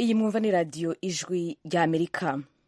iyi mwumva ni radiyo ijwi ry'Amerika.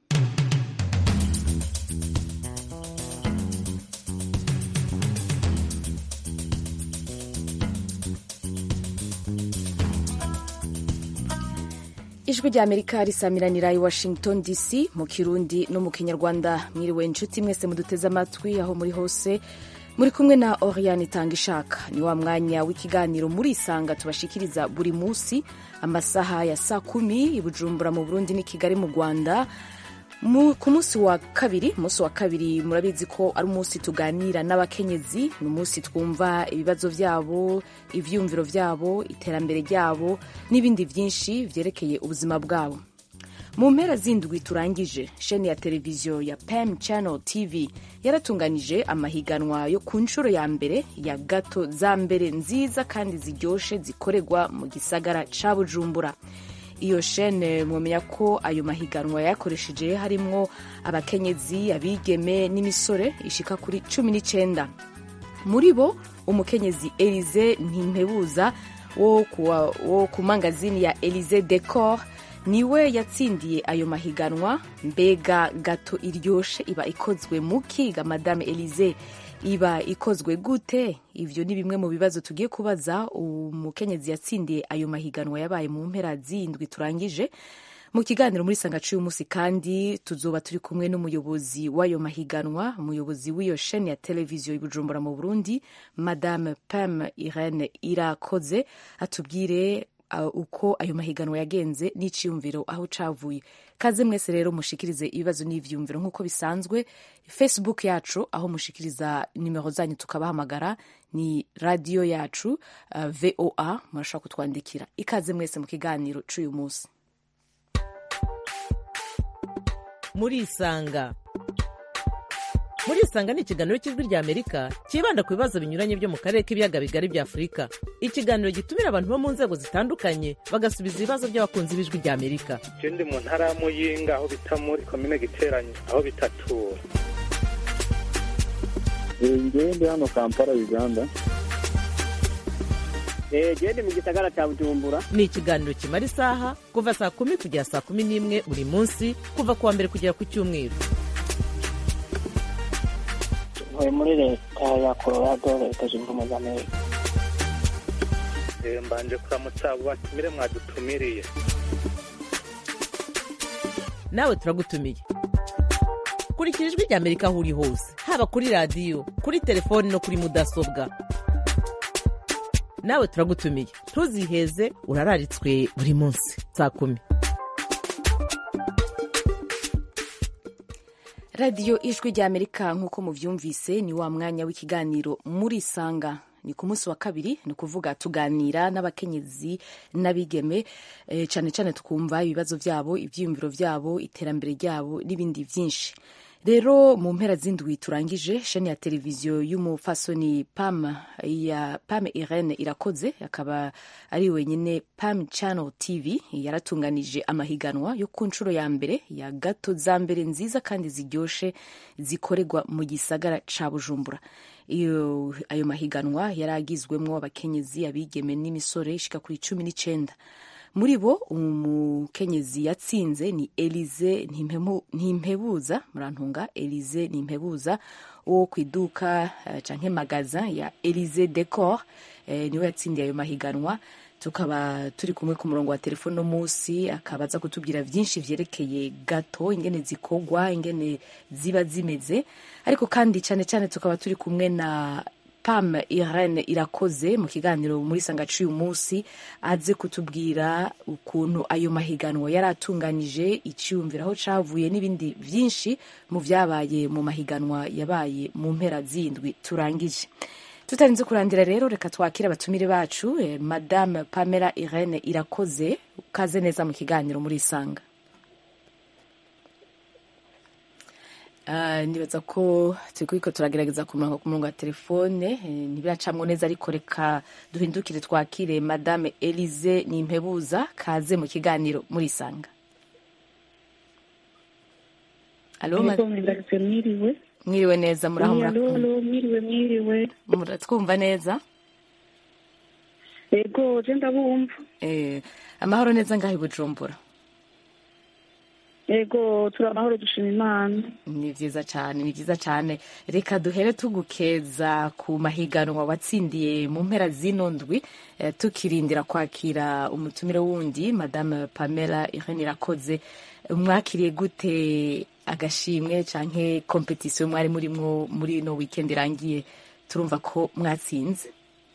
ijwi ry'Amerika risamiranira i Washington DC mu Kirundi no mu Kinyarwanda. Mwiriwe inshuti mwese muduteze amatwi aho muri hose, muri kumwe na Oriane Itangishaka. Ni wa mwanya w'ikiganiro Murisanga tubashikiriza buri musi amasaha ya saa 10 i Bujumbura mu Burundi ni Kigali mu Rwanda. Ku munsi wa kabiri murabizi ko ari umunsi tuganira n'abakenyezi, ni umunsi twumva ibibazo vyabo, ivyumviro vyabo, iterambere ryabo n'ibindi vyinshi vyerekeye ubuzima bwabo. Mu mpera zindwi turangije, sheni ya televiziyo ya Pam Channel TV yaratunganije amahiganwa yo ku nshuro ya mbere ya gato za mbere nziza kandi ziryoshe zikorerwa mu gisagara ca Bujumbura. Iyo shene mumenya ko ayo mahiganwa yakoresheje harimwo abakenyezi, abigeme n'imisore ishika kuri 19. Muri bo umukenyezi Elize Ntimpebuza wo ku mangazini ya Elize Decor niwe yatsindiye ayo mahiganwa. Mbega gato iryoshe iba ikozwe mu kiga Madame Elize iba ikozwe gute? Ivyo ni bimwe mu bibazo tugiye kubaza umukenyezi yatsindiye ayo mahiganwa yabaye mu mpera zindwi turangije. Mu kiganiro muri sanga cy'uyu munsi kandi tuzoba turi kumwe n'umuyobozi w'ayo mahiganwa, umuyobozi w'iyo sheni ya televiziyo i Bujumbura mu Burundi, Madame Pam Irene Irakoze, atubwire uko ayo mahiganwa yagenze n'iciyumviro aho cavuye. Kaze mwese rero mushikirize ibibazo n'ivyumviro nk'uko bisanzwe. Facebook yacu aho mushikiriza nimero zanyu tukabahamagara ni radio yacu VOA, murashobora kutwandikira. Ikaze mwese mu kiganiro c'uyu munsi. Murisanga ni ikiganiro cy'ijwi ry'Amerika kibanda ku bibazo binyuranye byo mu karere k'ibiyaga bigari bya Afurika. Ikiganiro gitumira abantu bo mu nzego zitandukanye bagasubiza ibibazo by'abakunzi b'ijwi ry'Amerika. Je ndi mu ntara ya Muyinga aho bita muri komine Giteranyi aho bitatura. Ndi hano Kampala Uganda. Je ndi mu gisagara cya Bujumbura. Ni ikiganiro kimara isaha kuva saa 10 kugera saa 11 buri munsi kuva kuwa mbere kugera ku cyumweru. Muri leta ya Colorado, leta zunze ubumwe za Amerika. Mbanje kuramutsa abo batumire mwadutumiriye. Nawe turagutumiye. Kurikira ijwi ry'Amerika aho uri hose, haba kuri radio, kuri telefone no kuri mudasobwa. Nawe turagutumiye. Ntuziheze, urararitswe buri munsi saa 10. Radio ijwi ry'Amerika nk'uko muvyumvise ni wa mwanya w'ikiganiro Murisanga. Ni ku munsi wa kabiri, ni kuvuga tuganira n'abakenyezi n'abigeme, cane cane tukumva ibibazo vyabo, ivyiyumviro vyabo, iterambere ryabo n'ibindi vyinshi. Rero mu mpera zindwi turangije, sheni ya televiziyo y'umufasoni Pam Irene Irakoze, akaba ari wenyine Pam Channel TV yaratunganije amahiganwa yo ku nshuro ya mbere ya gato za mbere nziza kandi ziryoshe zikorerwa mu gisagara ca Bujumbura. Ayo mahiganwa yaragizwemwo abakenyezi, abigeme n'imisore ishika kuri 19. Muri bo umukenyezi yatsinze ni Elize Ntimpebuza, murantunga, Elize Ntimpebuza wo kwiduka canke magaza ya Elize Decor, niwe yatsindiye ayo mahiganwa. Tukaba turi kumwe ku murongo wa telefone no musi, akabaza kutubwira vyinshi vyerekeye gato, ingene zikogwa, ingene ziba zimeze. Ariko kandi cane cane tukaba turi kumwe na Pam Irene Irakoze mu kiganiro muri sanga cy'uyu munsi, aze kutubwira ukuntu ayo mahiganwa yaratunganije, icyumvira aho cavuye n'ibindi vyinshi mu vyabaye mu mahiganwa yabaye mu mpera zindwi turangije. Tutarinze kurandira rero, reka twakira abatumire bacu. Madame Pamela Irene Irakoze, kaze neza mu kiganiro muri sanga. Nibaza ko turiko turagerageza ku murongo wa telefone ntibiracamwo neza, ariko reka duhindukire twakire Madame Elize Ntimpebuza, kaze mu kiganiro muri sanga. Allo, mwiriwe neza, mwiriwe muratwumva neza? Ego, je ndabumva. Amahoro neza ngaho i Bujumbura. Ego turi amahoro dushima Imana. Ni vyiza cyane, ni vyiza cyane. Reka duhere tugukeza ku mahiganwa watsindiye mu mpera zino ndwi, tukirindira kwakira umutumire wundi Madame Pamela Irene Irakoze. Mwakiriye gute agashimwe canke competition mwari murimwo muri no weekend irangiye? Turumva ko mwatsinze.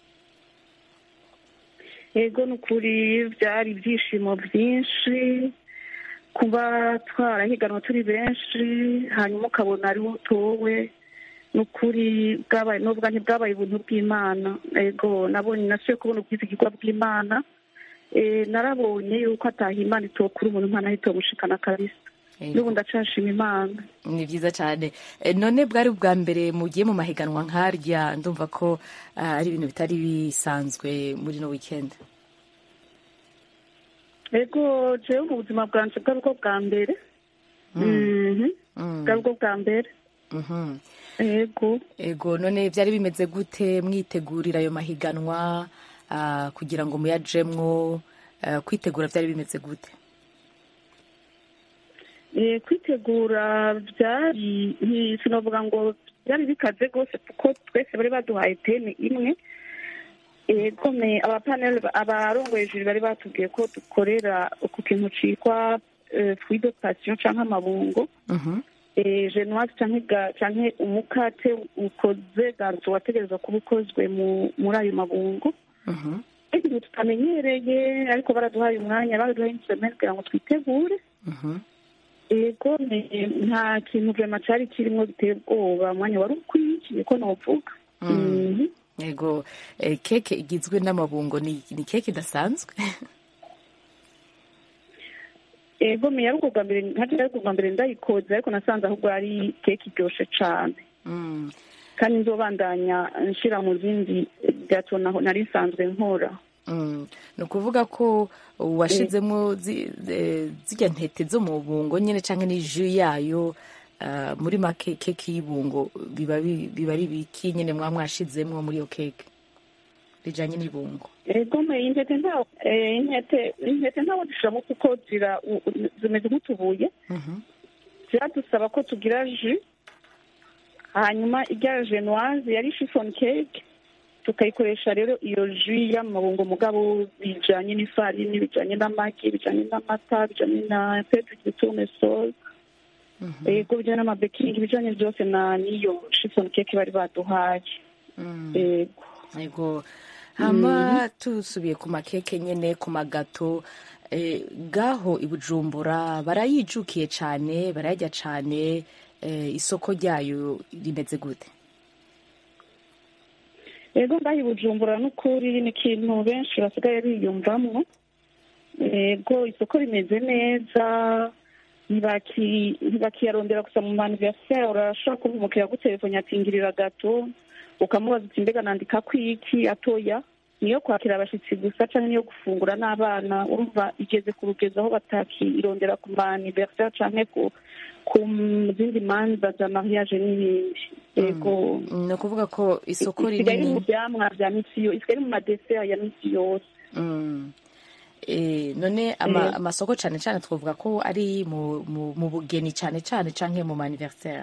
Ego nukuri byari ibyishimo byinshi kuba twarahiganwa turi benshi, hanyuma ukabona ari utowe. Nukuri bwabaye nubwo ntibwabaye ubuntu bw'Imana. Ego nabonye nasuye kubona ubwizigirwa bw'Imana. Narabonye yuko ataha Imana itokura umuntu mpana itomushikana kabisa. N'ubu ndacashima Imana. Ni vyiza cyane. None bwari bwa mbere mugiye mu mahiganwa nkarya, ndumva ko ari ibintu bitari bisanzwe muri no weekend. Ego jewe mu buzima bwanje bwari bwo bwa mbere. Bwari bwo bwa mbere. Ego none byari bimeze gute mwitegurira ayo mahiganwa kugira ngo muyajemwo, kwitegura byari bimeze gute? Kwitegura byari sinovuga ngo byari bikaze rwose kuko twese bari baduhaye teme imwe. Kome abapanel abarongoye ijuru bari batubwiye ko dukorera ku kintu citwa fruit de passion canke amabungo. Genoise canke umukate ukoze ganzo wategerezwa kuba ukozwe muri ayo mabungo. Ibintu tutamenyereye ariko baraduhaye umwanya, baraduhaye instrument kugira ngo twitegure. Ego nta kintu vrema cari kirimwo giteye ubwoba, umwanya wari ukwiye ko novuga. Ego keke igizwe n'amabungo ni keke idasanzwe. Ego meya ruko bwa mbere nkaje bwa mbere ndayikoze ariko nasanze ahubwo ari keke iryoshe cane. Kandi nzobandanya nshira mu zindi gato naho nari nsanzwe nkora. Ni ukuvuga ko washizemo zijya ntete zo mu bungo nyine canke ni jus yayo, muri make keke y'ibungo biba ari biki nyine mwashizemwo muri iyo keke bijanye n'ibungo? Ego me intete ntawo dushiramo kuko zimeze nk'utubuye. Ziradusaba ko tugira jus, hanyuma irya genoise yari chiffon cake tukayikoresha rero iyo jus y'amabungo mugabo bijanye n'ifarini, bijanye n'amagi, bijanye n'amata, bijanye na pepe de tournesol. Ego bijanye n'amabeking, bijanye byose niyo chiffon cake bari baduhaye. Ego hama tusubiye ku makeke nyene, ku magato, gaho ibujumbura barayijukiye cane, barayarya cane, isoko ryayo rimeze gute? Ego ngaho ibujumbura n'ukuri ni ikintu benshi basigaye biyumvamwo. Ego isoko rimeze neza, ntibakiyarondera gusa mu anniversaire. Urashobora kuba umukiriya gutelefone atingirira gato ukamubaza uti mbega nandika kwiki, atoya niyo kwakira abashitsi gusa canke niyo gufungura n'abana. Urumva igeze ku rugezo aho batakirondera ku ma anniversaire canke ku zindi manza za mariage n'ibindi. Ego ni ukuvuga ko isoko rinini isigaye mu vyamwa vya misi yose, isigaye mu madesert ya misi yose. None amasoko cane cane twavuga ko ari mu bugeni cane cane canke mu anniversaire?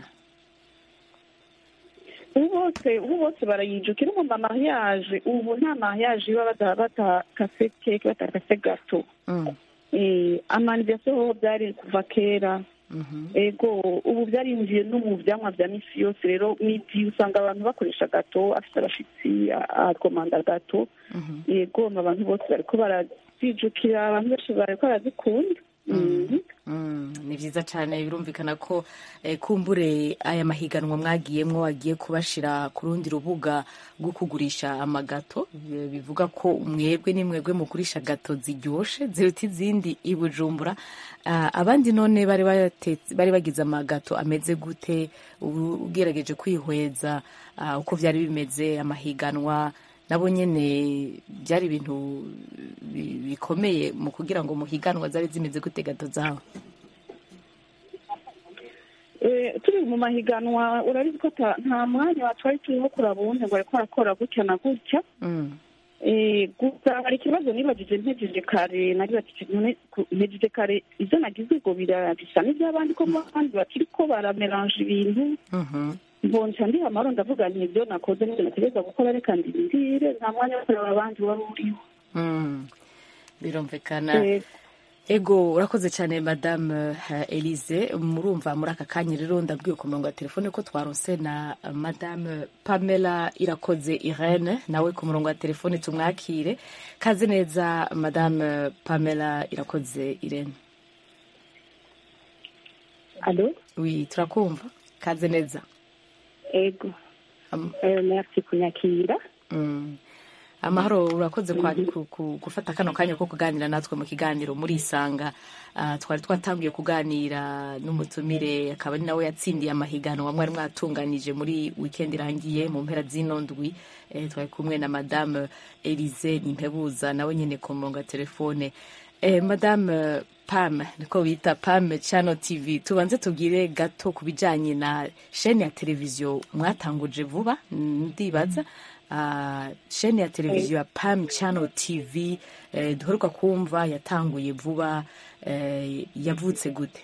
Ubu bose barayijukira mu mariage. Ubu nta mariage iba batakase keke, batakase gato. Amanniversaire ho byari kuva kera. Ego ubu byarinjiye no mu vyamwa vya misi yose. Rero n'igihe usanga abantu bakoresha gato, afite abashitsi akomanda gato. Ego abantu bose bariko barazijukira, abantu benshi bariko barazikunda. Ni vyiza cane. Birumvikana ko kumbure aya mahiganwa mwagiyemwo wagiye kubashira ku rundi rubuga rwo kugurisha amagato, bivuga ko mwebwe ni mwebwe mugurisha gato ziryoshe ziruta izindi i Bujumbura. Abandi none bari bagize amagato ameze gute? Ugerageje kwihweza uko vyari bimeze amahiganwa, nabo nyene byari ibintu bikomeye mu kugira ngo muhiganwa zari zimeze gute gato zawe? Turi mu mahiganwa urabizi ko nta mwanya watwari turimo kuraba uwundi ngo ariko arakora gutya na gutya. gusa hari ikibazo nibajije mpejeje kare mpejeje kare ibyo nagize ngo bisa n'iby'abandi ko abandi bakiri ko baramerange ibintu mbonca ndiha amahoro ndavuga nti ibyo nakoze n'ibyo nategereza gukora reka ndindire nta mwanya wo kureba abandi wari uriho birumvikana. Ego urakoze cyane madame Elise. Murumva muri aka kanya rero ndabwiye ku murongo wa telefone ko twaronse na madame Pamela Irakoze Irene, nawe ku murongo wa telefone tumwakire. Kaze neza madame Pamela Irakoze Irene. Allo? Oui, turakumva. Kaze neza. Ego. Merci kunyakira. Amahoro, urakoze gufata kano kanya ko kuganira natwe mu kiganiro muri Isanga. Twari twatangiye kuganira n'umutumire akaba ari nawe yatsindiye amahiganwa mwari mwatunganije muri weekend irangiye mu mpera zino ndwi. Twari kumwe na madame Elise Nimpebuza nawe nyene ku murongo wa telefone. Madame Pam, niko bita Pam Channel TV, tubanze tubwire gato kubijanye na chaîne ya televiziyo mwatanguje vuba ndibaza. Chaîne ya televiziyo ya Pam Channel TV duheruka kumva yatanguye vuba, yavutse gute?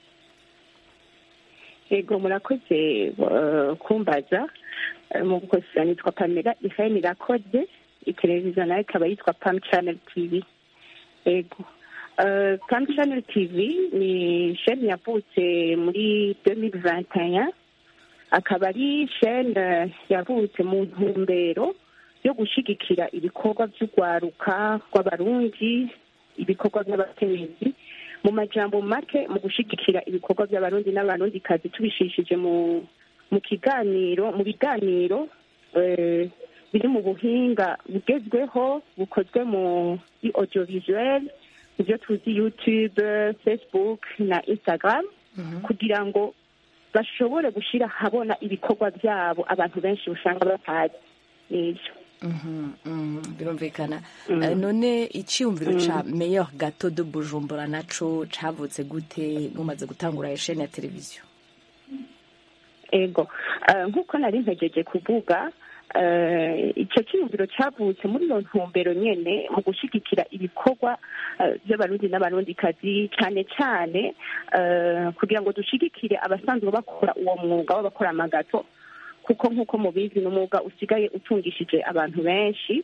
Yego murakoze kumbaza. Mu gukoresha nitwa Pamela Irene Irakoze, iteleviziyo nayo ikaba yitwa Pam Channel TV. Yego Pam Channel TV ni chaîne yavutse muri 2021, akaba ari chaîne yavutse mu ntumbero yo gushigikira ibikorwa by'urwaruka rw'abarundi, ibikorwa by'abakenyezi, mu majambo make mu gushigikira ibikorwa by'abarundi n'abarundikazi tubishishije mu biganiro biri mu buhinga bugezweho bukozwe mu audiovisuel, ibyo tuzi YouTube, Facebook na Instagram, kugira ngo bashobore gushira habona ibikorwa byabo abantu benshi usanga batazi n'ibyo. Birumvikana. None icyumviro ca Meilleur Gâteau de Bujumbura naco cavutse gute mumaze gutangura chaîne ya televiziyo? Ego nk'uko nari mpejeje kuvuga, icyo cyumviro cyavutse muri iyo ntumbero nyene mu gushigikira ibikorwa by'abarundi n'abarundikazi, cyane cyane kugira ngo dushigikire abasanzwe bakora uwo mwuga w'abakora amagato, kuko nk'uko mubizi n'umwuga usigaye utungishije abantu benshi.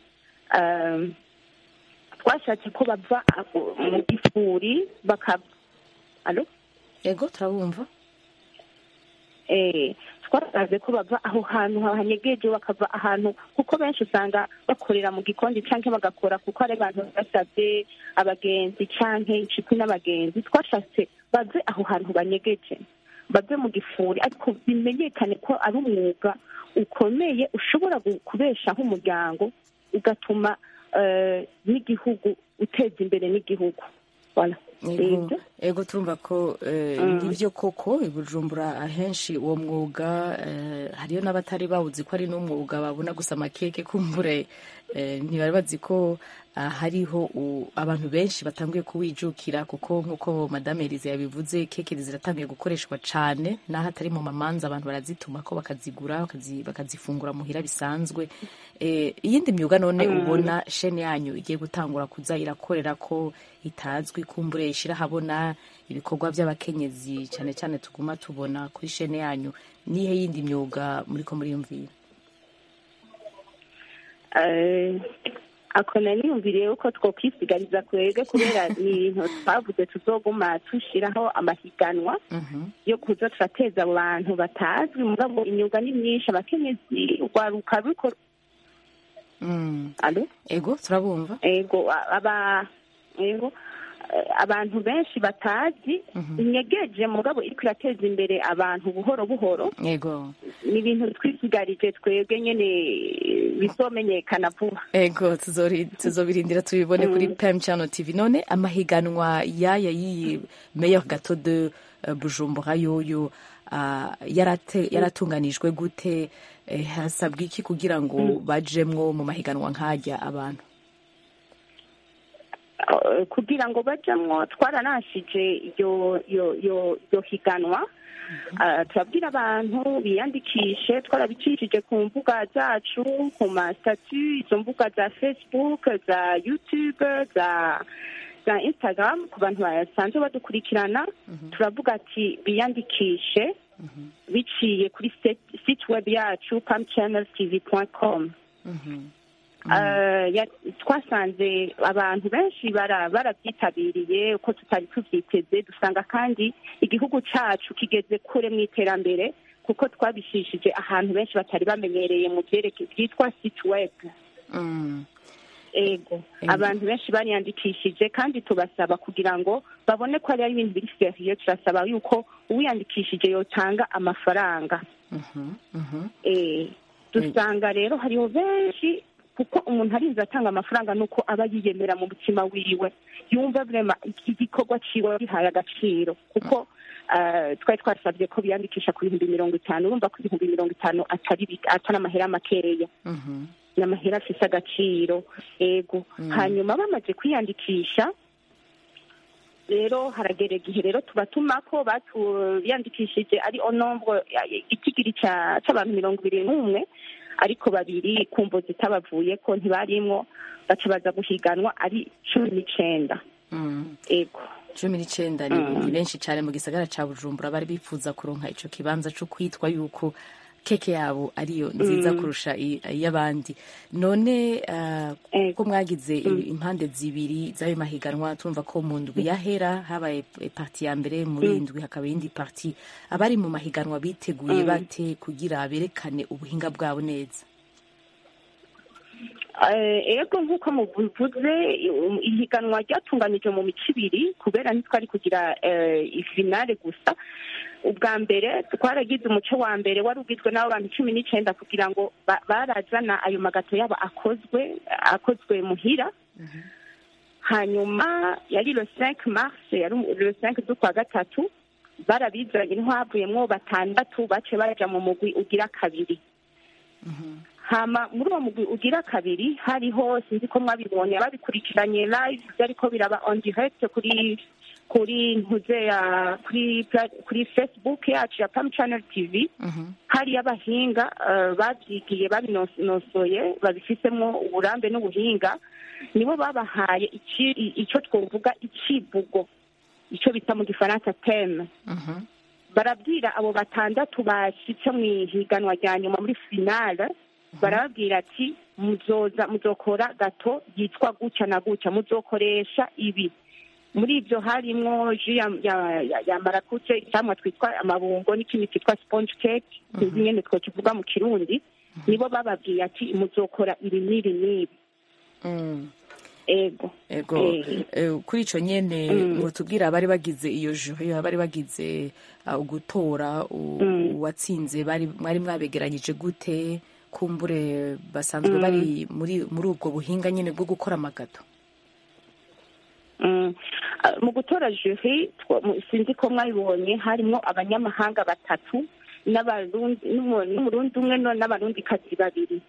Twashatse ko bava mu gifuri Allo? Ego turabumva. Twaraze ko bava aho hantu hanyegeje bakava ahantu, kuko benshi usanga bakorera mu gikondi canke bagakora kuko ari abantu basabye abagenzi canke inshuti n'abagenzi. Twashatse bave aho hantu banyegeje, bave mu gifuri, ariko bimenyekane ko ari umwuga ukomeye ushobora kubesha nk'umuryango, ugatuma n'igihugu uteza imbere n'igihugu. Ego turumva ko nibyo koko i Bujumbura ahenshi uwo mwuga hariyo n'abatari bawuzi ko ari n'umwuga, babona gusa amakeke kumbure ntibari bazi ko hariho abantu benshi batanguye kuwijukira, kuko nk'uko madame Elise yabivuze keke ziratangiye gukoreshwa cane, naho atari mu mamanza abantu barazituma ko bakazigura bakazifungura muhira bisanzwe. Iyindi myuga none ubona chaîne yanyu igiye gutangura kuza irakorera ko itazwi, kumbure ishira habona ibikorwa by'abakenyezi cyane cyane tuguma tubona kuri chaîne yanyu, nihe yindi myuga muriko muriyumvira? Akona niyumviriye uko twokwisigariza kwege, kubera ni ibintu twavuze tuzoguma tushiraho amahiganwa yo kuza turateza abantu batazwi. Mugabo imyuga ni myinshi, abakenyezi, urwaruka ruko. Allo? Ego turabumva. Ego abantu benshi batazi inyegeje, mugabo iriko irateza imbere abantu buhoro buhoro. Ego ni ibintu twisigarije twebwe nyene bizomenyekana vuba. Ego tuzobirindira tubibone kuri Pam Channel TV. None amahiganwa y'iyi Meilleur Gâteau de Bujumbura yoyo yaratunganijwe gute? Hasabwa iki kugira ngo bajemwo mu mahiganwa nkajya abantu? kugira ngo bajamwo twaranashije iyo higanwa. Turabwira abantu biyandikishe, twarabicishije ku mbuga zacu, ku masitatu, izo mbuga za Facebook, za YouTube, za Instagram, ku bantu basanzwe badukurikirana. Turavuga ati biyandikishe biciye kuri site web yacu pamchanneltv.com. Twasanze abantu benshi barabyitabiriye uko tutari tubyiteze, dusanga kandi igihugu cyacu kigeze kure mu iterambere kuko twabishishije ahantu benshi batari bamenyereye mu byerekeye byitwa site web. Ego abantu benshi bariyandikishije kandi tubasaba kugira ngo babone ko ari ibintu biri serieux. Turasaba yuko uwiyandikishije yotanga amafaranga. Dusanga rero hariho benshi, kuko umuntu arinze atanga amafaranga nuko aba yiyemera mu mutima wiwe, yumva vrema igikorwa ciwe gihaye agaciro. Kuko twari twasabye ko biyandikisha ku 50,000, urumva ko 50,000 atari amahera makeya, n'amahera afise agaciro. Ego hanyuma bamaze kwiyandikisha rero haragera igihe rero tubatuma ko batuyandikishije ari onombre ikigiri c'abantu 21, ariko 2 kumvo zitabavuye ko ntibarimwo, baca baza guhiganwa ari 19. Ego 19 ni benshi cyane mu gisagara ca Bujumbura bari bifuza kuronka ico kibanza cyo kwitwa yuko keke yabo ariyo nziza kurusha iy'abandi. None ko mwagize impande zibiri z'ayo mahiganwa, tumva ko mu ndwi yahera habaye parti ya mbere, muri indwi hakaba indi parti. Abari mu mahiganwa biteguye bate kugira berekane ubuhinga bwabo neza? Ego nk'uko muvuze, ihiganwa ryatunganije mu mico ibiri kubera ntitwari kugira ifinale gusa. Ubwa mbere twaragize umuco wa mbere wari ugizwe n'abo bantu 19 kugira ngo barazana ayo magato yabo akozwe muhira. Hanyuma yari le 5 mars, yari le 5 z'ukwa gatatu, barabizanye ntwavuyemwo 6 bace baja mu mugwi ugira kabiri. Hama muri uwo mugwi ugira kabiri hariho, sinzi ko mwabibonye, babikurikiranye live, ariko biraba on direct kuri ntuzeya kuri Facebook yacu ya Pam Channel TV. Hari abahinga babyigiye babinosoye babifisemo uburambe n'ubuhinga, nibo babahaye icyo twovuga icivugo, icyo bita mu gifaransa theme. Barabwira abo 6 bashitse mu higanwa rya nyuma muri finale, barababwira ati muzokora gato yitwa guca na guca, muzokoresha ibi. Muri ibyo harimwo ju ya marakuce, icyamwa twitwa amabungo, n'ikindi cyitwa sponge cake, nyene twokivuga mu Kirundi. Nibo bababwiye ati muzokora ibi n'ibi n'ibi. Ego kuri ico nyene mutubwira abari bagize iyo jury, abari bagize gutora uwatsinze, mwari mwabegeranyije gute? Kumbure basanzwe bari muri ubwo buhinga nyene bwo gukora amagato. Mu gutora jury sinzi ko mwabibonye, harimo abanyamahanga 3 n'umurundi umwe n'abarundi kazi 2.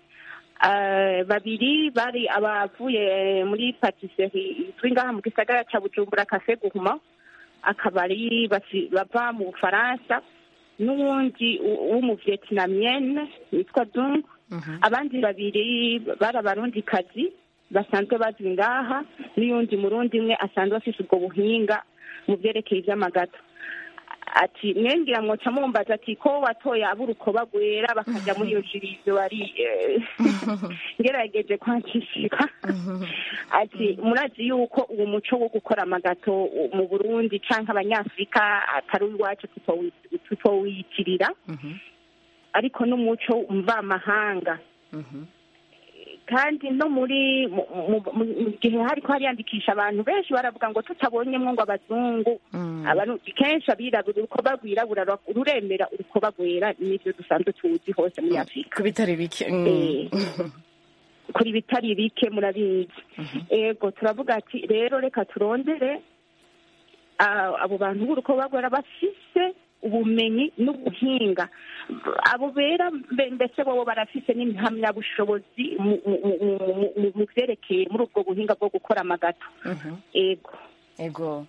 2 bari abavuye muri patisserie twingaha mu gisagara ca Bujumbura, Cafe Gourmand, akabari bava mu Bufaransa, n'uwundi w'umuvietnamienne yitwa Dung. Abandi 2 bari abarundi kazi basanzwe bazwi ngaha, n'uyundi murundi umwe asanzwe afise ubwo buhinga mu byerekeye ivy'amagato. Ati nengira mwoca mumbaza ati ko watoye aburukoba gwera bakaja muri iyo jirizo bari ngerageje kwankishika. Ati murazi yuko uwo muco wo gukora amagato mu Burundi canke abanyafrika atari uwacu tutowitirira, ariko n'umuco mva mahanga. Kandi no muri mu gihe hariko hariyandikisha abantu benshi baravuga ngo tutabonyemwo ngo abazungu, abantu kenshi abirabura urukoba rwirabura ruremera urukoba rwera, n'ivyo dusanzwe tuzi hose muri Afrika ku bitari bike. Kuri bitari bike murabizi. Ego turavuga ati rero reka turondere abo bantu b'urukoba rwera bafise ubumenyi n'ubuhinga. Abo bera mbese bobo barafise n'impamyabushobozi mu vyerekeye vyerekeye muri ubwo buhinga bwo gukora amagato. Ego. Ego.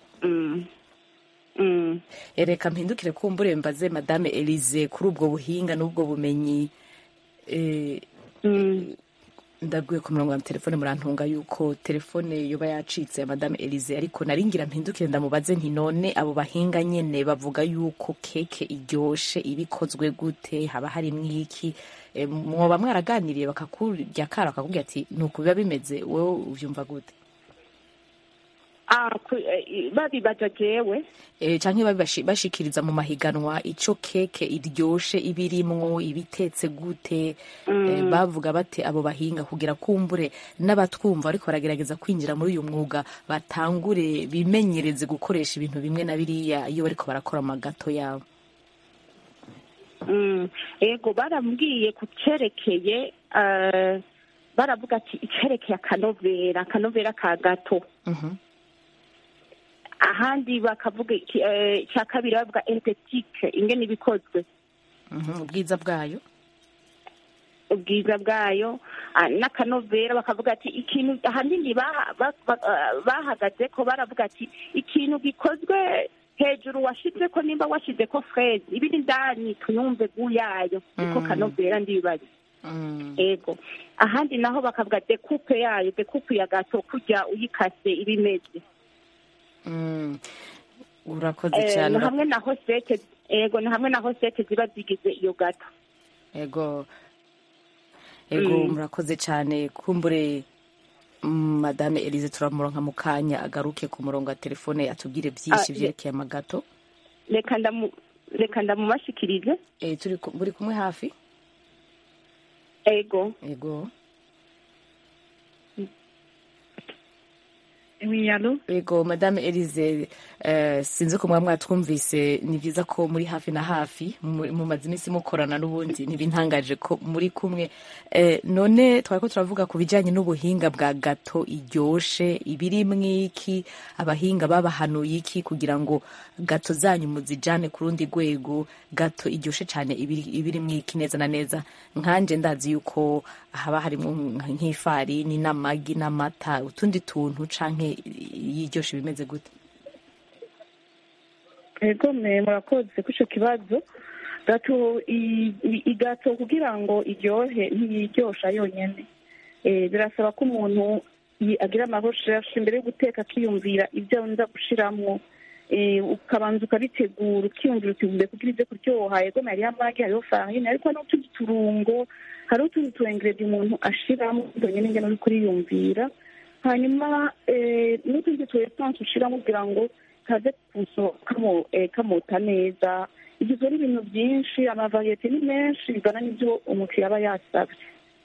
Mm. Reka mpindukire kumbure mbaze Madame Elise kuri ubwo buhinga n'ubwo bumenyi. Ndabwiye ku murongo wa telefone murantunga yuko telefone yoba yacitse ya Madame Elise, ariko naringira mpindukire ndamubaze nti none abo bahinga nyene bavuga yuko keke iryoshe ibikozwe gute, haba hari mwiki? Mwoba mwaraganiriye bakakurya kara bakakubwira ati nuko biba bimeze, wowe uvyumva gute? Babibaza jewe canke bashikiriza mu mahiganwa ico keke iryoshe ibirimwo ibitetse gute? Bavuga bate abo bahinga kugira kumbure n'abatwumva ariko baragerageza kwinjira muri uyu mwuga batangure bimenyereze gukoresha ibintu bimwe na biriya iyo bariko barakora amagato yabo? Ego barambwiye kucerekeye baravuga ati icerekeye akanovera ka gato. Ahandi bakavuga cya kabiri bavuga esthetique ingene bikozwe, ubwiza bwayo n'akanovera bakavuga ati ikintu ahanini bahagaze ko baravuga ati ikintu gikozwe hejuru washize ko nimba washize ko fraise ibiri ndani tuyumve guyayo niko kanovera ndibaza. Ego ahandi naho bakavuga decoupe yayo, decoupe ya gato kujya uyikase ibimeze. Urakoze cyane. Hamwe na hosete. Ego hamwe na hosete ziba zigize iyo gato. Ego murakoze cyane. Kumbure Madame Elise turamuronka mu kanya agaruke ku murongo wa telefone atubwire byinshi vyerekeye amagato. Reka ndamumashikirize. Muri kumwe hafi? Ego. Ego Madame Elise, sinzi ko mwatwumvise, ni byiza ko muri hafi na hafi mumaze iminsi mukorana n'ubundi ntibintangaje ko muri kumwe. None twari ko turavuga ku bijyanye n'ubuhinga bwa gato iryoshe ibirimwo iki, abahinga babahanuye iki kugira ngo gato zanyu muzijane ku rundi rwego, gato iryoshe cyane ibirimwo iki neza na neza? Nkanje ndazi yuko haba harimo nk'ifarini n'amagi n'amata utundi tuntu canke yiryoshe bimeze gute? Ego murakoze kuri ico kibazo. Gato igato kugira ngo iryohe ntiyiryosha yonyene, birasaba ko umuntu agira amarecherche imbere yo guteka akiyumvira ibyo nza gushiramwo, ukabanza ukabitegura ukiyumvira uti kugira ibyo kuryoha. Ego hariho amagi, hariho farine, ariko n'utundi turungo, hariho utundi tu ingredient umuntu ashiramo nyene ngene uri kuriyumvira. Hanyuma n'utundi tu essence ushiramo kugira ngo kaze kamota neza. Igizwe n'ibintu byinshi, amavariyete ni menshi bigana n'ibyo umukiriya aba yasabye.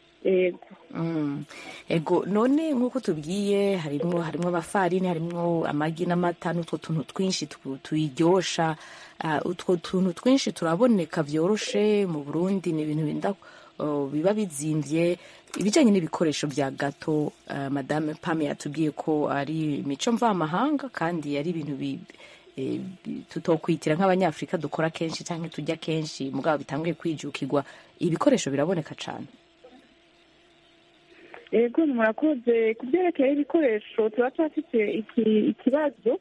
Ego none nk'uko tubwiye harimo amafarini, harimo amagi n'amata n'utwo tuntu twinshi tuyiryosha. Utwo tuntu twinshi turaboneka vyoroshe mu Burundi, ni ibintu biba bizimvye. Ibijanye n'ibikoresho bya gato, Madame Pame yatubwiye ko ari imico mvamahanga kandi ari ibintu tutokwitira nk'abanyafrika dukora kenshi cyangwa tujya kenshi, mugabo bitanguye kwijukirwa. Ibikoresho biraboneka cyane. Ego murakoze. Ku byerekeye ibikoresho turacyafite ikibazo,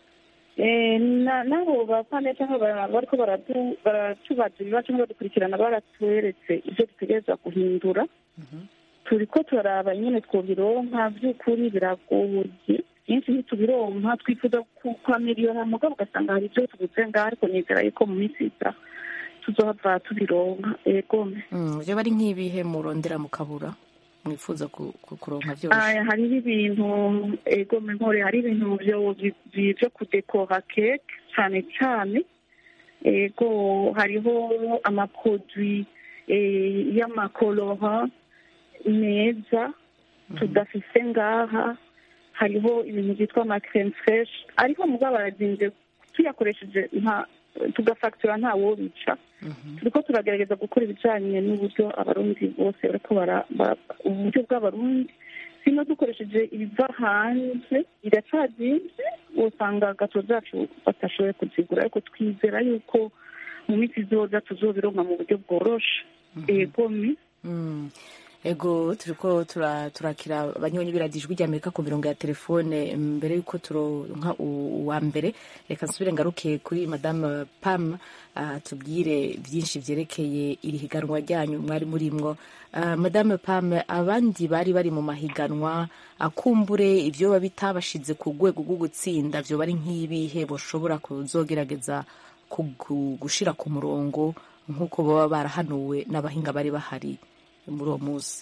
nabo bapane cyangwa bariko baratubaza ibibazo badukurikirana, baratweretse ibyo dutegereza guhindura. Turiko turaraba nyine twobironka, by'ukuri biragoye byinshi ntitubironka. Twifuza kwa miliyoni mugabo ugasanga hari ibyo tubuze ngaho, ariko nizera yuko mu minsi iza tuzohava tubironka. Ego byo bari nk'ibihe murondera mukabura mwifuza kuronka byose? Hariho ibintu ego mpore, hari ibintu byo kudekora keke cyane cyane. Ego hariho amaproduit y'amakolora meza tudafise ngaha. Hariho ibintu byitwa amacreme fresh, ariko mugabo barazinze tuyakoresheje tugafactura ntawo bica. Turiko turagerageza gukora ibijanye n'uburyo abarundi bose bariko uburyo bw'abarundi, sino dukoresheje ibiva hanze biracazimvye, usanga gato zacu batashoboye kuzigura, ariko twizera yuko mu minsi izoza tuzobironka mu buryo bworoshe. Ego ego turiko turakira abanywanyi biradijwi rya Amerika ku mirongo ya telefone. Mbere yuko turonka uwa mbere, reka nsubire ngaruke kuri Madame Pam tubwire byinshi vyerekeye iri higanwa ryanyu mwari murimwo. Madame Pam, abandi bari bari mu mahiganwa akumbure ivyo bitabashize ku rwego rwo gutsinda, vyo bari nk'ibihe boshobora kuzogerageza gushira ku murongo nk'uko baba barahanuwe n'abahinga bari bahari muri uwo munsi?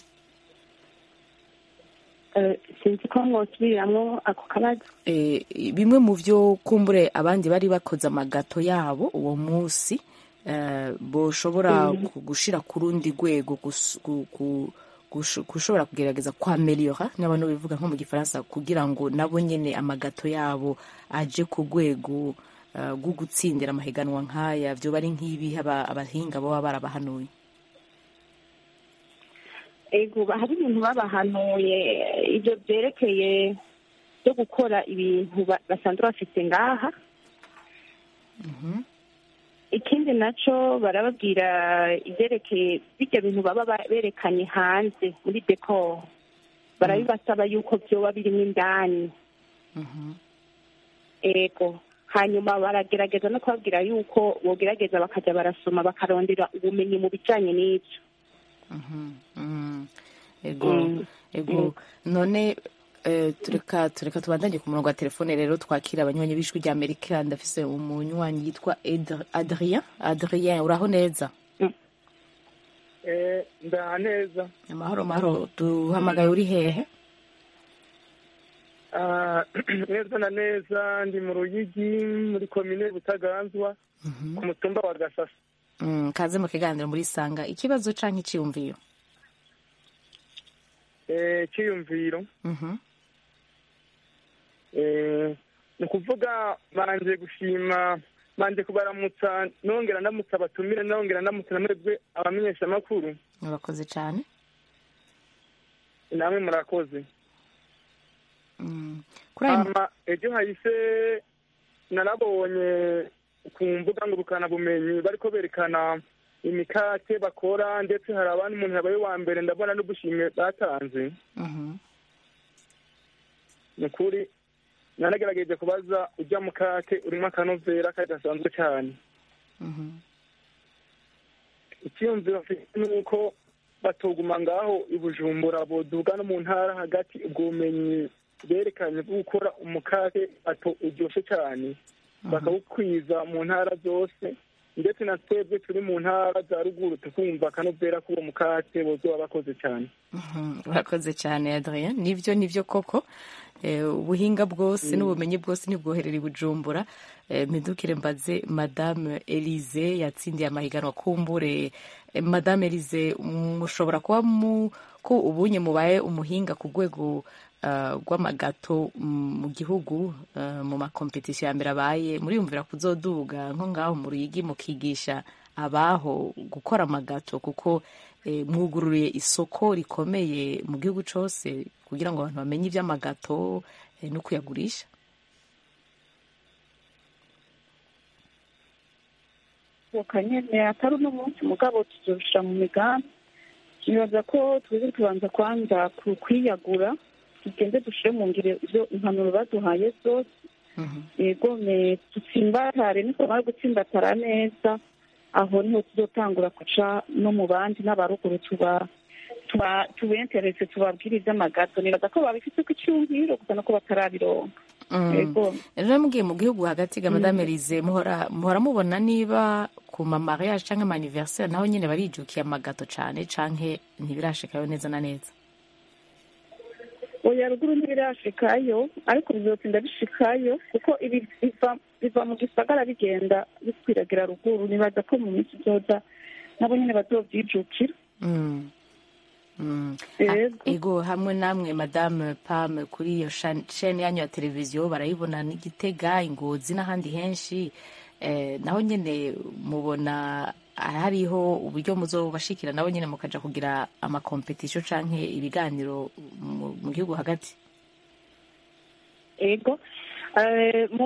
sinzi ko mwosubiriramwo ako kabazo. Bimwe mu vyo kumbure abandi bari bakoze amagato yabo uwo munsi boshobora gushira ku rundi rwego, gushobora kugerageza kwameliora n'abantu bivuga nko mu gifaransa, kugira ngo nabo nyene amagato yabo aje ku rwego rwo gutsindira amahiganwa nk'aya, vyo bari nk'ibihe abahinga baba barabahanuye? Ego hari ibintu babahanuye ibyo byerekeye byo gukora ibintu basanzwe bafite ngaha. Ikindi naco barababwira ibyerekeye bijya bintu baba berekanye hanze muri decor, barabibasaba yuko byoba birimo indani. Ego hanyuma baragerageza no kubabwira yuko bogerageza bakajya barasoma bakarondera ubumenyi mu bijanye n'ibyo. Ego none tureka tubandanye ku murongo wa telefone rero twakira abanywanyi b'ijwi rya Amerika. Ndafise umunywanyi yitwa Adrien, uraho neza? Ndaha neza. Amahoro, duhamagaye uri hehe? Neza na neza ndi mu Ruyigi muri komine Butaganzwa ku mutumba wa Gasasa. Kaze mu kiganiro muri Sanga. Ikibazo canke iciyumviro? Iciyumviro. Ni ukuvuga banje gushima, banje kubaramutsa, nongera ndamutsa abatumire, nongera ndamutsa namwebwe abamenyeshamakuru. Murakoze cyane. Namwe murakoze. Ejo hahise narabonye ku mbuga ngurukanabumenyi bariko berekana imikate bakora, ndetse hari abandi umuntu yabaye wa mbere, ndabona n'ubushimwe batanze. Ni ukuri naragerageje kubaza ujya mukate urimo akanovera kadasanzwe cyane. Icyumviro mfite ni uko batoguma ngaho i Bujumbura, boduga no mu ntara hagati, ubwo bumenyi berekanye bwo gukora umukate uryoshe cyane bakawukwiza mu ntara zose, ndetse na twebwe turi mu ntara za ruguru tukumva akanovera k'uwo mukate bozoba bakoze cyane. Urakoze cyane Adrien. Nivyo koko ubuhinga bwose n'ubumenyi bwose nibwoherera i Bujumbura. Mpindukire mbaze Madame Elise yatsindiye amahiganwa kumbure. Madame Elise, mushobora kuba ko ubunye mubaye umuhinga ku rwego rw'amagato mu gihugu, mu makompetisiyo ya mbere abaye, muriyumvira kuzoduga nko ngaho mu Ruyigi mukigisha abaho gukora amagato, kuko mwugururiye isoko rikomeye mu gihugu cyose kugira ngo abantu bamenye iby'amagato no kuyagurisha? Nyine atari uno munsi mugabo tuzobisha mu migambi. Nibaza ko tuzi tubanza kwanza kwiyagura, tugende dushire mu ngiro ibyo impanuro baduhaye zose. Yego tutsimbatare, nitumara gutsimbatara neza, aho niho tuzotangura kuca no mu bandi n'abaruguru tubenterese tubabwire iby'amagato. Nibaza ko babifite ku cyumviro gusa no ko batarabironka. Rero mugiye mu gihugu hagati ga Madame Elise, muhora mubona niba ku mariage canke ama anniversaire naho nyine barijukiye amagato cane canke ntibirashikayo neza na neza? Oya, ruguru ntibirashikayo, ariko bizotsinda bishikayo kuko ibi biva mu gisagara bigenda bikwiragira ruguru. Nibaza ko mu minsi izoza nabo nyine bazovyijukira. Ego hamwe namwe Madame Pam, kuri iyo chaîne yanyu ya televiziyo barayibona n'Igitega, Ingozi n'ahandi henshi, naho nyene mubona hariho uburyo muzobashikira nabo nyene mukaja kugira amakompetisiyo canke ibiganiro mu gihugu hagati? Ego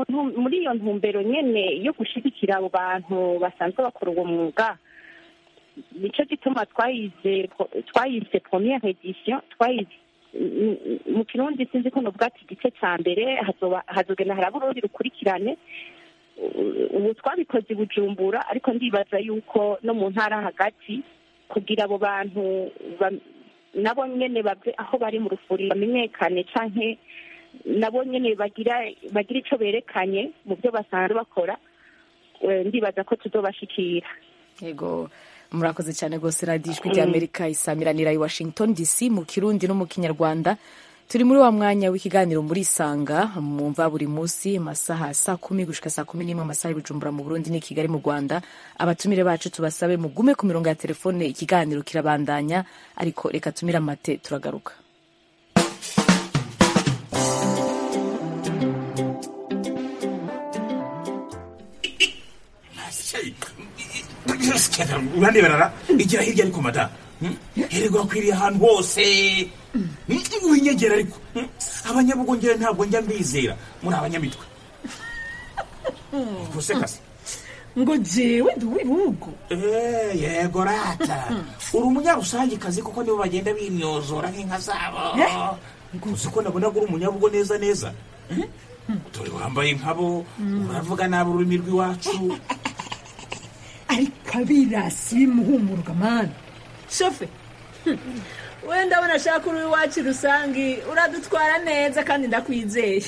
muri iyo ntumbero nyene yo gushigikira abo bantu basanzwe bakora uwo mwuga, nicyo gituma twayise première edition, twayize mu kirundi sinzi ko nuvuga ati igice cya mbere hazogenda haraba urundi rukurikirane. Ubu twabikoze i Bujumbura, ariko ndibaza yuko no mu ntara hagati kugira abo bantu nabo nyene bave aho bari mu rufuri bamenyekane, canke nabo nyene bagira ico berekanye mu byo basanzwe bakora, ndibaza ko tuzobashikira. Yego, murakoze cyane rwose. radiyo ijwi ry'Amerika isamiranira i Washington DC mu kirundi no mu kinyarwanda. Turi muri wa mwanya w'ikiganiro muri Isanga, mwumva buri munsi amasaha 10 gushika 11 amasaha y'Ibujumbura mu Burundi ni Kigali mu Rwanda. Abatumire bacu tubasabe mugume ku mirongo ya telefone, ikiganiro kirabandanya, ariko reka tumira amate turagaruka. urande barara igira hirya ariko mada herego akwiriye ahantu hose winyegera, ariko abanyabugongera ntabwo njya mbizera muri abanyamitwe gusekase ngo jewe ndi uw'ibihugu. Yego rata uri umunyarusangikazi kuko nibo bagenda bimyozora nk'inka zabo. Uzi ko nabona uri umunyabugo neza neza. Dore wambaye nkabo uravuga nabi ururimi rw'iwacu. Ariko abirasi bimuhumuruka mani shofe wenda abona ashaka uri iwacu rusangi uradutwara neza kandi ndakwizeye.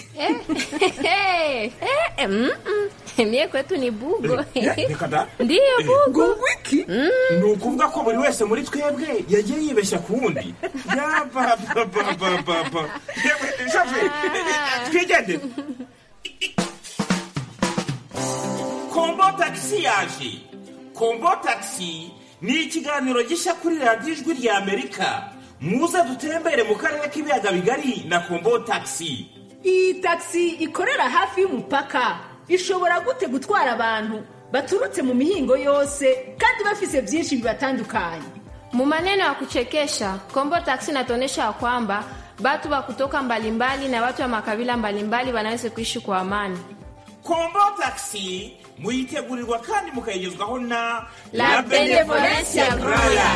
Mie kwetu ni bugo. Ndiyo bugo. Wiki? Ni ukuvuga ko buri wese muri twebwe yagiye yibeshya ku wundi. Yababa. Shofe twigende. Kombo taxi yaje. Kombo taxi ni ikiganiro gishya kuri radiyo ijwi ry'Amerika. Muze dutembere mu karere k'ibiyaga bigari na Kombo taxi. Iyi taxi ikorera hafi y'umupaka ishobora gute gutwara abantu baturutse mu mihingo yose kandi bafise byinshi bibatandukanye. Mu maneno ya kuchekesha, Kombo taxi inatuonyesha kwamba watu wa kutoka mbalimbali na watu wa makabila mbalimbali wanaweza kuishi kwa amani. Kombo taxi muyitegurirwa kandi mukayigezwaho na La Benevolencia Royal.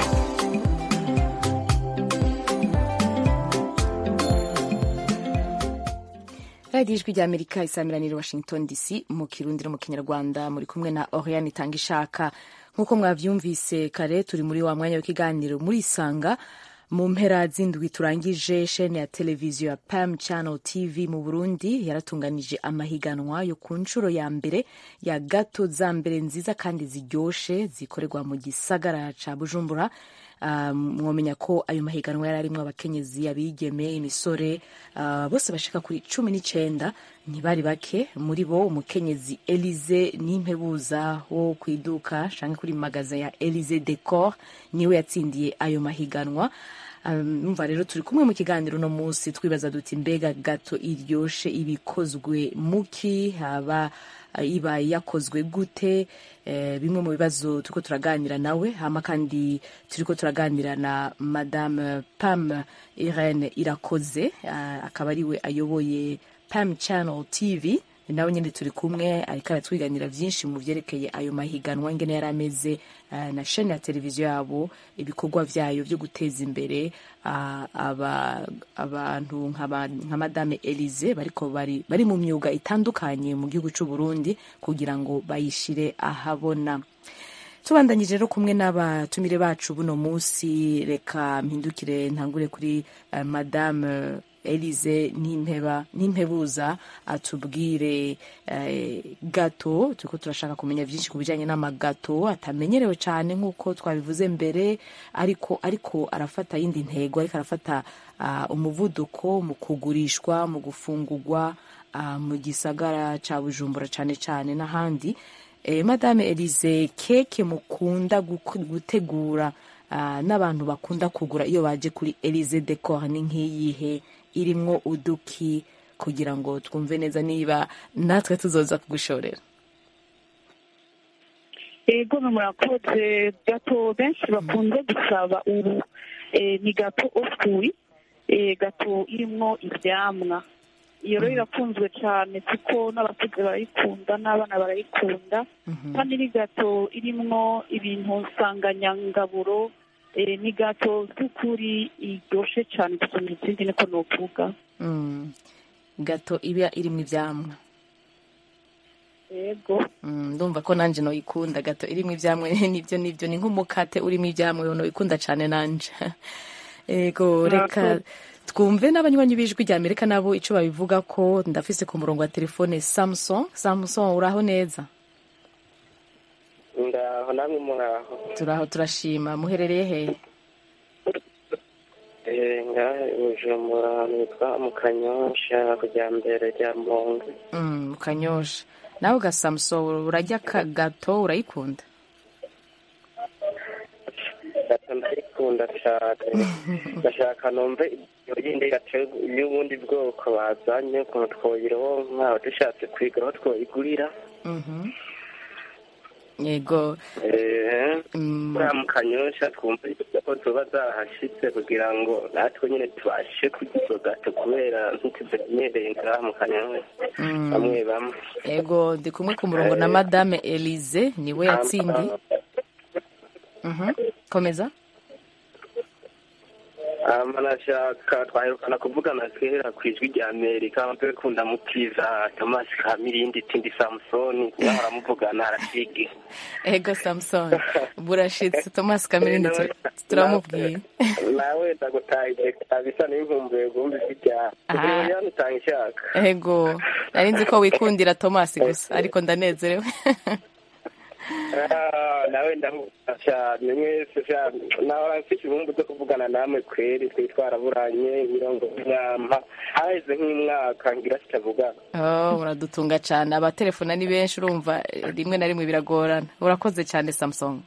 radiyo ijwi ry'Amerika isamiranira Washington DC mu kirundi no mu kinyarwanda. Muri kumwe na Oriane Itangishaka. Nk'uko mwavyumvise kare, turi muri wa mwanya w'ikiganiro muri Isanga. Mu mpera z'indwi turangije, shene ya televiziyo ya Pam Channel TV mu Burundi yaratunganije amahiganwa yo ku nshuro ya mbere ya gato za mbere nziza kandi ziryoshe zikorerwa mu gisagara ca Bujumbura. Mwomenya ko ayo mahiganwa yari arimwo abakenyezi, abigeme, imisore, bose bashika kuri 19. Ntibari bake muri bo. Umukenyezi Elize Nimpebuza wo kwiduka canke kuri magaza ya Elize Decor niwe yatsindiye ayo mahiganwa. Mva rero turi kumwe mu kiganiro no munsi twibaza duti mbega gato iryoshe ibikozwe muki, haba iba yakozwe gute? Bimwe mu bibazo turiko turaganira nawe, hama kandi turiko turaganira na Madame Pam Irene Irakoze, akaba ariwe ayoboye Pam Channel TV. Nawe nyine turi kumwe ariko aratwiganira byinshi mu vyerekeye ayo mahiganwa ingene yarameze, na chaîne ya televiziyo yabo, ibikorwa vyayo byo guteza imbere abantu nka Madame Elize bariko bari mu myuga itandukanye mu gihugu cy'u Burundi kugira ngo bayishire ahabona. Tubandanyije rero kumwe n'abatumire bacu buno munsi, reka mpindukire ntangure kuri Madame Elize Nimpebuza atubwire gato. Turiko turashaka kumenya byinshi ku bijanye n'amagato atamenyerewe cyane nk'uko twabivuze mbere, ariko arafata yindi ntego, ariko arafata umuvuduko mu kugurishwa, mu gufungurwa mu gisagara ca Bujumbura cyane cyane n'ahandi. Madame Elize, keke mukunda gutegura n'abantu bakunda kugura iyo baje kuri Elize Decor ni nk'iyihe, irimwo uduki, kugira ngo twumve neza niba natwe tuzoza kugushorera? Ego murakoze. Gato benshi bakunze gusaba ubu ni gato ofuri, gato irimwo ivyamwa. iyo rero irakunzwe cyane kuko n'abakuze barayikunda n'abana barayikunda kandi ni gato irimwo ibintu nsanganyangaburo ni gato by'ukuri iryoshye cyane gusumba izindi niko novuga. gato iba irimo ivyamwa. Yego. Ndumva ko nanje noyikunda gato irimo ivyamwe nivyo ni nk'umukate urimo ivyamwe noyikunda cyane nanje. Ego reka twumve n'abanywanyi b'ijwi rya Amerika nabo ico babivuga ko. Ndafise ku murongo wa telefone Samson uraho neza? Ndaho namwe muraho? Turaho turashima. Muherereye hehe? Ngahe Bujumbura nitwa mu Kanyosha kujya mbere rya Monge. Mu Kanyosha. Nawe ga Samson urajya gato urayikunda? Ndayikunda cyane. Ndashaka numve yindi gato y'ubundi bwoko bazanye ku twoyironka dushatse kwiga aho twoyigurira. Yego. Mu Kanyosha twumva ko tuba zahashitse kugira ngo natwe nyine tubashe kugira gato kubera ntitumenyereye ngaha mu Kanyosha bamwe bamwe. Yego ndi kumwe ku murongo na Madame Elise niwe yatsindiye. Komeza. Manashaka twaherukana kuvugana kera ku ijwi rya Amerika mbe kunda mukiza Thomas Kamirindi tindi Samson yahora muvugana arashigi. Ego Samson burashitse Thomas Kamirindi turamubwiye. Nawe ndagutaye kabisa n'inkumbuye gumbi bijya. Uriya utangishaka. Ego narinzi ko wikundira Thomas gusa ariko ndanezerewe. Nawe ndamufasha mwese nawe mfite ibumbu zo kuvugana namwe kweri twitwaraburanye mirongo nyama haheze nk'umwaka ngira kitavugana. Uradutunga cyane abatelefona ni benshi urumva rimwe na rimwe biragorana. Urakoze cyane Samson.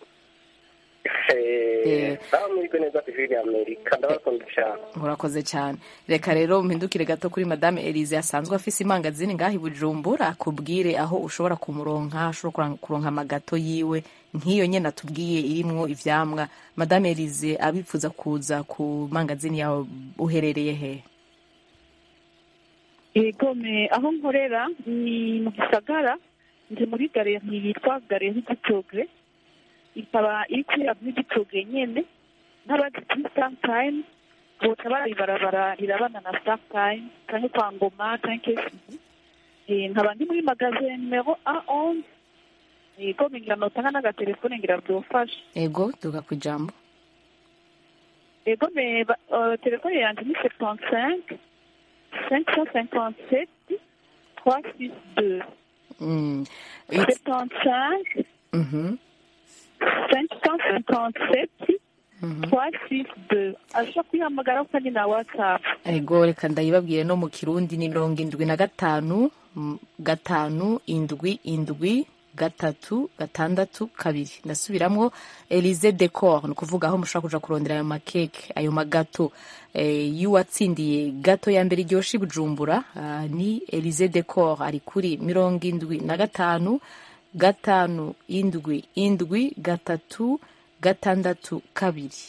Urakoze cyane. Reka rero mpindukire gato kuri Madame Elise asanzwe afise imangazini ngaho i Bujumbura akubwire aho ushobora kumuronka ushobora kuronka amagato yiwe nk'iyo nyene atubwiye irimwo ivyamwa. Madame Elise abipfuza kuza ku mangazini yawe uherereye he? Yego aho nkorera ni mu Gisagara ndi muri gare yitwa gare y'Igitogwe. Ikaba iri kuri avenue Gitogwe nyene n'abandi kuri Startime bose barabarabara rirabana na Startime kandi kwa Ngoma tankesi. Nkaba ndi muri magasin numero A11. Yego ngira notanga na telefone ngira byofasha. Yego duka kwijambo. Yego telefone yanje ni 75 557 362. 75 557 362. Ashobora kuyihamagara kandi na WhatsApp. Ego reka ndayibabwire no mu Kirundi ni 75 5 7 gatatu gatandatu kabiri. Ndasubiramwo Elise Decor no kuvuga aho mushaka kuja kurondera ayo makeke ayo magato yuwatsindiye gato ya mbere iryoshi Bujumbura ni Elise Decor ari kuri 75 5 7 gatatu gatandatu kabiri.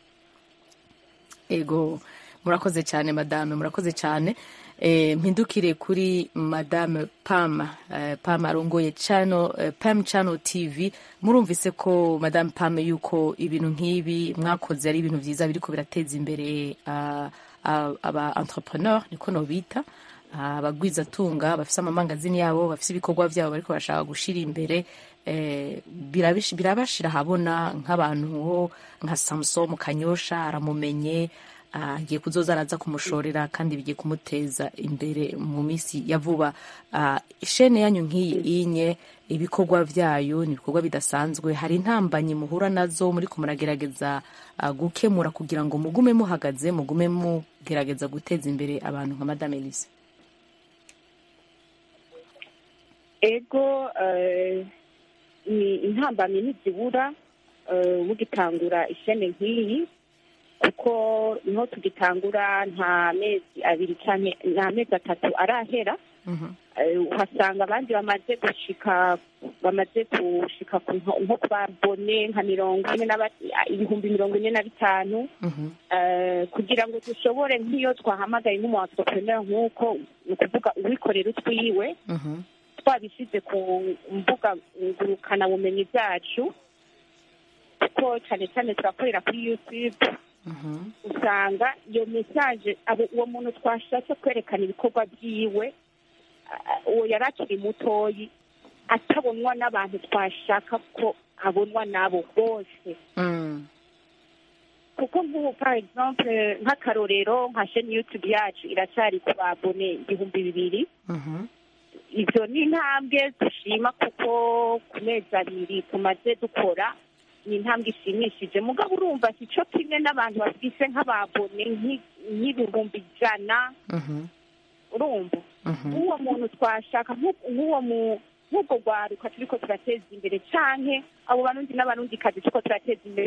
Ego murakoze cyane madame, murakoze cyane. Mpindukire kuri Madame Pam arongoye channel Pam Channel TV. Murumvise ko Madame Pam yuko ibintu nk'ibi mwakoze ari ibintu vyiza biriko birateza imbere aba entrepreneur niko no bita abagwiza tunga bafise amamangazini yabo bafise ibikorwa vyabo bariko bashaka gushira imbere. Birabashira habona nk'abantu nka Samson mu Kanyosha aramumenye agiye kuzoza araza kumushorera kandi bigiye kumuteza imbere mu misi ya vuba. Ishene yanyu nk'iyi inye ibikorwa vyayo ni ibikorwa bidasanzwe, hari intambanyi muhura nazo muri kumuragerageza gukemura kugira ngo mugume muhagaze mugume mugerageza guteza imbere abantu nka Madame Elise? Ego ni intambamyi n'izibura mugitangura ishene nk'iyi kuko niho tugitangura nta mezi abiri cyane nta mezi atatu arahera. Uhasanga abandi bamaze gushika bamaze gushika nko ku babone nka 45,000 kugira ngo dushobore nk'iyo twahamagaye nk'umu entrepreneur nk'uko ni ukuvuga uwikorera utwiwe twabishyize ku mbuga ngurukanabumenyi byacu kuko cyane cyane turakorera kuri YouTube usanga iyo message uwo muntu twashatse kwerekana ibikorwa byiwe uwo yari akiri mutoyi atabonwa n'abantu twashaka ko abonwa nabo bose kuko nk'ubu par exemple nk'akarorero nka chaîne YouTube yacu iracyari ku babone 2,000 ivyo ni intambwe dushima kuko ku mezi 2 tumaze dukora ni intambwe ishimishije mugabo urumva si cyo kimwe n'abantu bafise nk'ababone nk'ibihumbi 100 urumva uwo muntu twashaka nk'ubwo rwaruka turiko turateza imbere canke abo barundi n'abarundi kazi turiko turateza imbere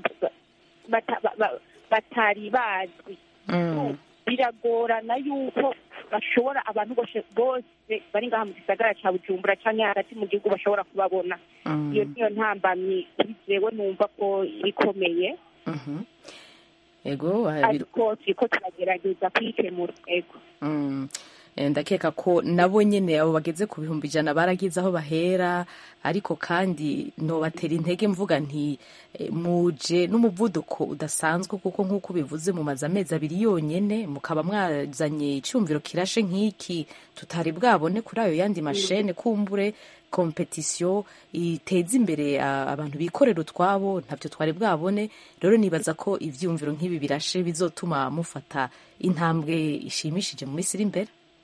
batari bazwi biragorana yuko bashobora abantu bose bari ngaha mu gisagara ca Bujumbura canke hagati mu gihugu bashobora kubabona iyo niyo ntambamyi kuri jewe numva ko ikomeye ego ariko turiko turagerageza kwikemura ego ndakeka ko nabo nyene abo bageze ku 100 baragize aho bahera ariko kandi no batera intege mvuga nti muje n'umuvuduko udasanzwe kuko nk'uko bivuze mu amezi 2 yonyene mukaba mwazanye icyumviro kirashe nk'iki tutari bwabone kuri ayo yandi mashene kumbure competition iteza imbere abantu bikorera utwabo ntavyo twari bwabone rero nibaza ko ivyumviro nk'ibi birashe bizotuma mufata intambwe ishimishije mu misiri imbere.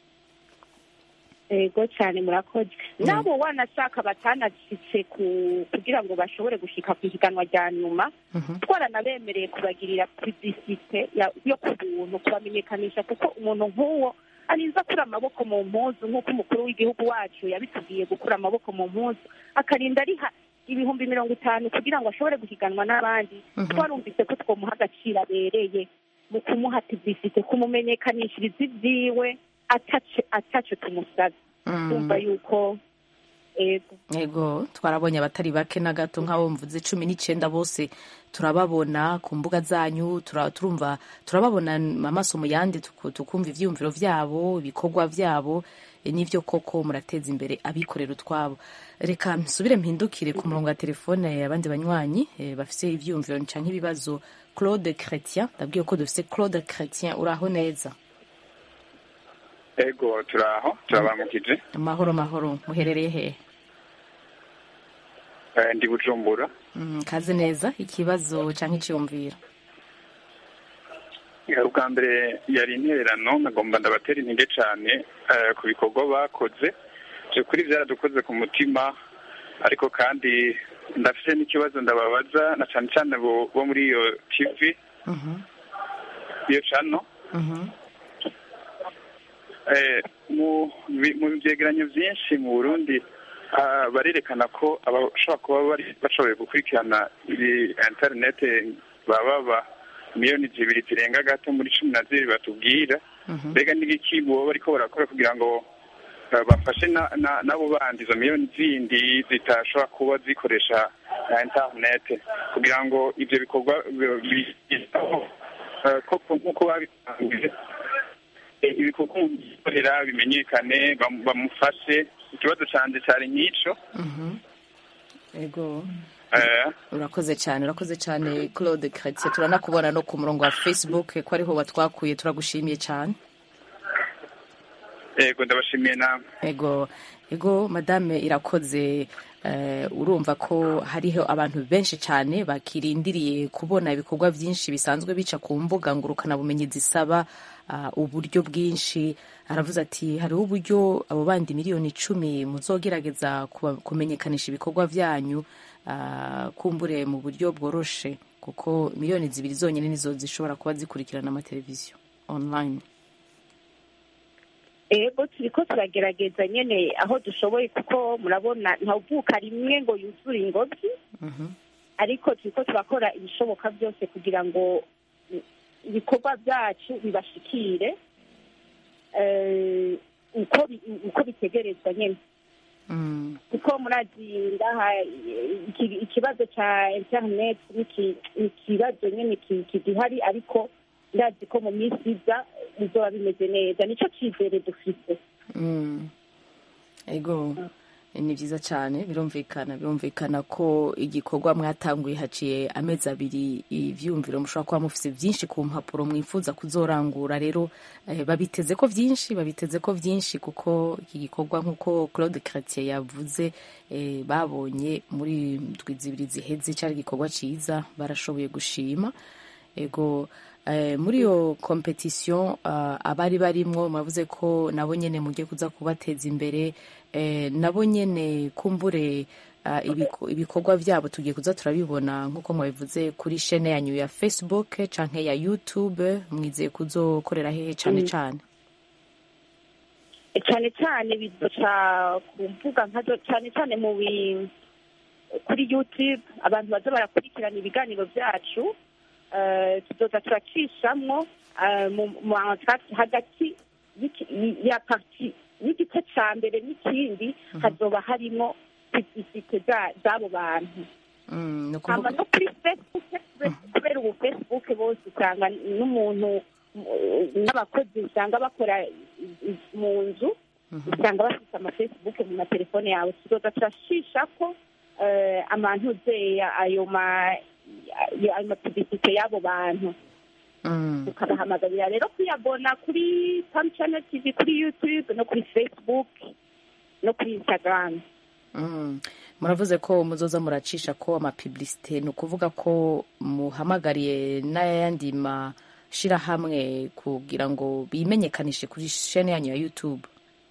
Ego cyane murakoze nabo wanashaka batanashitse kugira ngo bashobore gushika ku higanwa rya nyuma twaranabemereye kubagirira publicité yo kubuntu kubamenyekanisha kuko umuntu nk'uwo ariza kura amaboko mu mpuzu nk'uko umukuru w'igihugu wacu yabitubwiye gukura amaboko mu mpuzu akarinda ariha 50,000 kugira ngo ashobore guhiganwa n'abandi twarumvise ko twomuha agaciro abereye mu kumuha publicité kumumenyekanishiriza ivyiwe atache tumusaba umva yuko ego twarabonye abatari bake na gato nk'abo mvuze 19 bose turababona ku mbuga zanyu turababona amaso mu yandi tukumva ivyumviro vyabo ibikorwa vyabo n'ivyo koko murateza imbere abikorera utwabo. Reka nsubire mpindukire ku murongo wa telefone abandi banywanyi bafise ivyumviro canke ibibazo. Claude Chrétien ndabwiye ko dufise Claude Chrétien uraho neza? Ego turaho turabamukije. Mahoro muherereye he? Ndi Bujumbura. Kaze neza ikibazo canke icyumviro. Ubwa mbere yari intererano nagomba ndabatera intege cyane ku bikorwa bakoze kuri byaradukoze ku mutima ariko kandi ndafite n'ikibazo ndababaza na cyane cyane bo muri iyo TV iyo channel mu byegeranyo byinshi mu Burundi barerekana ko abashobora kuba bashoboye gukurikirana internet baba miliyoni 2 zirenga gato muri 12 batubwira mbega n'iki bo bariko barakora kugira ngo bafashe nabo bandi izo miliyoni zindi zitashobora kuba zikoresha internet kugira ngo ivyo bikorwa koko nk'uko babitangije ibikorwa bikorera bimenyekane bamufashe. Ikibazo canje cyari nk'ico. Ego urakoze cyane Claude Chrétien turanakubona no ku murongo wa Facebook ko ariho watwakuye turagushimiye cyane. Ego ndabashimiye namwe. Ego madame irakoze. Urumva ko hariho abantu benshi cyane bakirindiriye kubona ibikorwa byinshi bisanzwe bica ku mbuga ngurukana bumenyi zisaba uburyo bwinshi. Aravuze ati hariho uburyo abo bandi miliyoni 10 muzogerageza kumenyekanisha ibikorwa byanyu kumbure mu buryo bworoshe kuko miliyoni 2 zonyine nizo zishobora kuba zikurikirana amateleviziyo online. Ego turiko turagerageza nyene aho dushoboye kuko murabona ntavuka rimwe ngo yuzure ingobyi ariko turiko turakora ibishoboka byose kugira ngo ibikorwa byacu bibashikire uko bitegerezwa nyene. kuko murazi ngaha ikibazo cya internet ni ikibazo nyine kigihari, ariko ndazi ko mu minsi iza bizoba bimeze neza, nicyo cyizere dufite. Ego ni byiza cyane, birumvikana ko igikorwa mwatanguye haciye amezi abiri, ivyumviro mushobora kuba mufise byinshi ku mpapuro mwifuza kuzorangura. Rero babiteze ko byinshi kuko iki gikorwa nk'uko Claude Chrétien yavuze, babonye muri ndwi zibiri ziheze cyari igikorwa ciza, barashoboye gushima. Ego muri iyo competition abari barimwo mwavuze ko nabo nyene mugiye kuza kubateza imbere, nabo nyene kumbure ibikorwa vyabo tugiye kuza turabibona nk'uko mwabivuze kuri chaîne yanyu ya Facebook canke ya YouTube, mwizeye kuzokorera hehe cane cane? Cyane bizoca kumvuga nkazo cyane kuri YouTube, abantu baza barakurikirana ibiganiro vyacu. Tuzoza turacishamwo hagati ya parti y'igice ca mbere n'ikindi hazoba harimo publicite z'abo bantu. Hama no kuri Facebook, kubera ubu Facebook bose usanga n'umuntu n'abakozi usanga bakora mu nzu, usanga bafite amafacebook mu matelefone yawe. Tuzoza turashishako amantuzeya ayo publicite y'abo bantu, tukabahamagarira rero kuyabona kuri Pam Channel TV, kuri YouTube no kuri Facebook no kuri Instagram. Muravuze ko muzoza muracisha ko amapublicite, ni ukuvuga ko muhamagariye n'ayandi mashirahamwe kugira ngo bimenyekanishe kuri chaîne yanyu ya YouTube?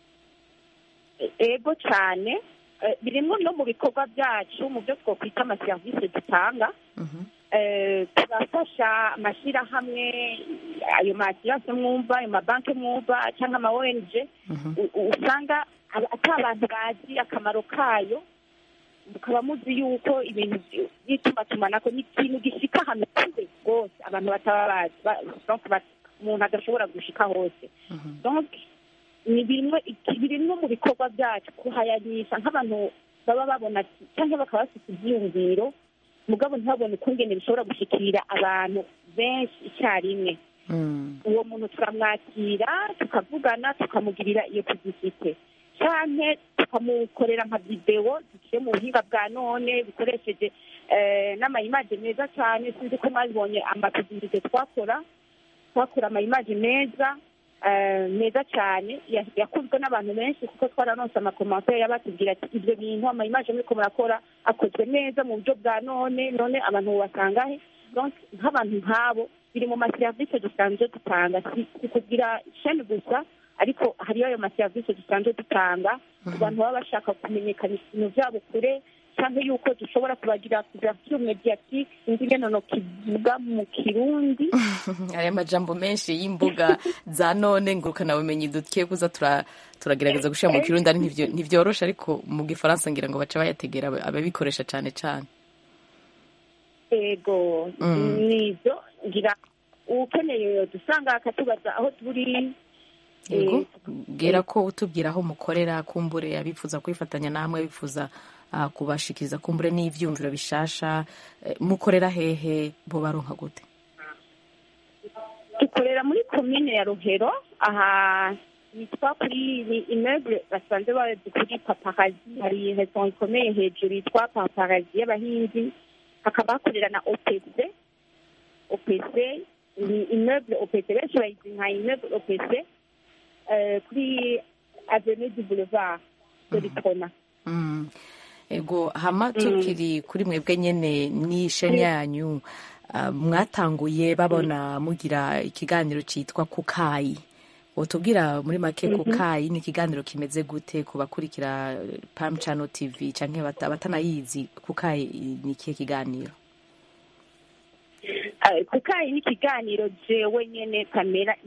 Ego cyane, birimo no mu bikorwa byacu mu byo twokwita amaserivisi dutanga. Turafasha amashyirahamwe, ayo mashyirahamwe mwumva, ayo mabanki mwumva cyangwa ama ONG, usanga ati abantu bazi akamaro kayo, mukaba muzi yuko ibintu by'itumatumanako ni ikintu gishika ahantu kure rwose abantu bataba bazi, umuntu adashobora gushika hose. Donc ni birimwo mu bikorwa byacu kuhayanisha nk'abantu baba babona cyangwa bakaba bafite ibyiyumviro mugabo ntabone ukungene bishobora gushikira abantu benshi icyarimwe. Uwo muntu turamwakira, tukavugana, tukamugirira iyo publicite, cyane tukamukorera nka video ziciye mu buhinga bwa none bikoresheje n'amayimaje meza cyane. Sinzi ko mwabibonye amapublicite twakora amayimaje meza cyane, yakunzwe n'abantu benshi kuko twararonse amakomantere y'abatubwira ati ibyo bintu amayimaje muriko murakora akozwe neza mu buryo bwa none abantu basangahe. Donc nk'abantu nk'abo biri mu maserivisi dusanzwe dutanga, si kugira chaîne gusa, ariko hariyo ayo maserivisi dusanzwe dutanga ku bantu baba bashaka kumenyekanisha ibintu byabo kure, cyangwa yuko dushobora kubagira couverture médiatique, ingene no kivuga mu Kirundi. Aya majambo menshi y'imbuga za none ngurukana bumenyi dutkiye kuza turagerageza gushira mu Kirundi, ari ntivyorosha, ariko mu Gifaransa ngira ngo baca bayategera ababikoresha cyane cyane. Ego nizo ngira ukeneye dusanga akatubaza aho turi. Ego gera ko utubwira aho mukorera, kumbure abifuza kwifatanya namwe, bifuza kubashikiriza kumbure n'ivyumviro bishasha, mukorera hehe, bo baronka gute? Dukorera muri commune ya Rohero, aha nitwa kuri immeuble basanze bazi kuri Paparazi, hari restaurant ikomeye hejuru yitwa Paparazi y'abahinzi, hakaba hakorera na OPC ni immeuble OPC, benshi bayizi nka immeuble OPC kuri Avenue du Boulevard de l'Itrona. Ego hama tukiri kuri mwebwe nyene ni chaîne yanyu, mwatanguye babona mugira ikiganiro citwa Kukayi. Utubwira muri make Kukayi ni ikiganiro kimeze gute ku bakurikira Pam Channel TV canke batanayizi? Kukayi ni ikihe kiganiro? Kukayi ni ikiganiro jewe nyene kamera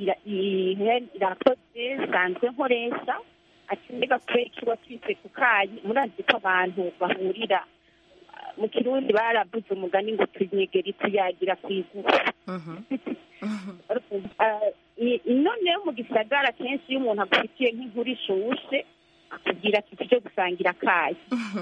irakoze sanzwe nkoresha, ati mbega kubera ikigo twise Kukayi, murazi ko abantu bahurira mu Kirundi baravuze umugani ngo tunyegeri tuyagira kwigufa. Noneho mu gisagara kenshi iyo umuntu agufitiye nk'inkuru ishushe akubwira ati tujye gusangira akayi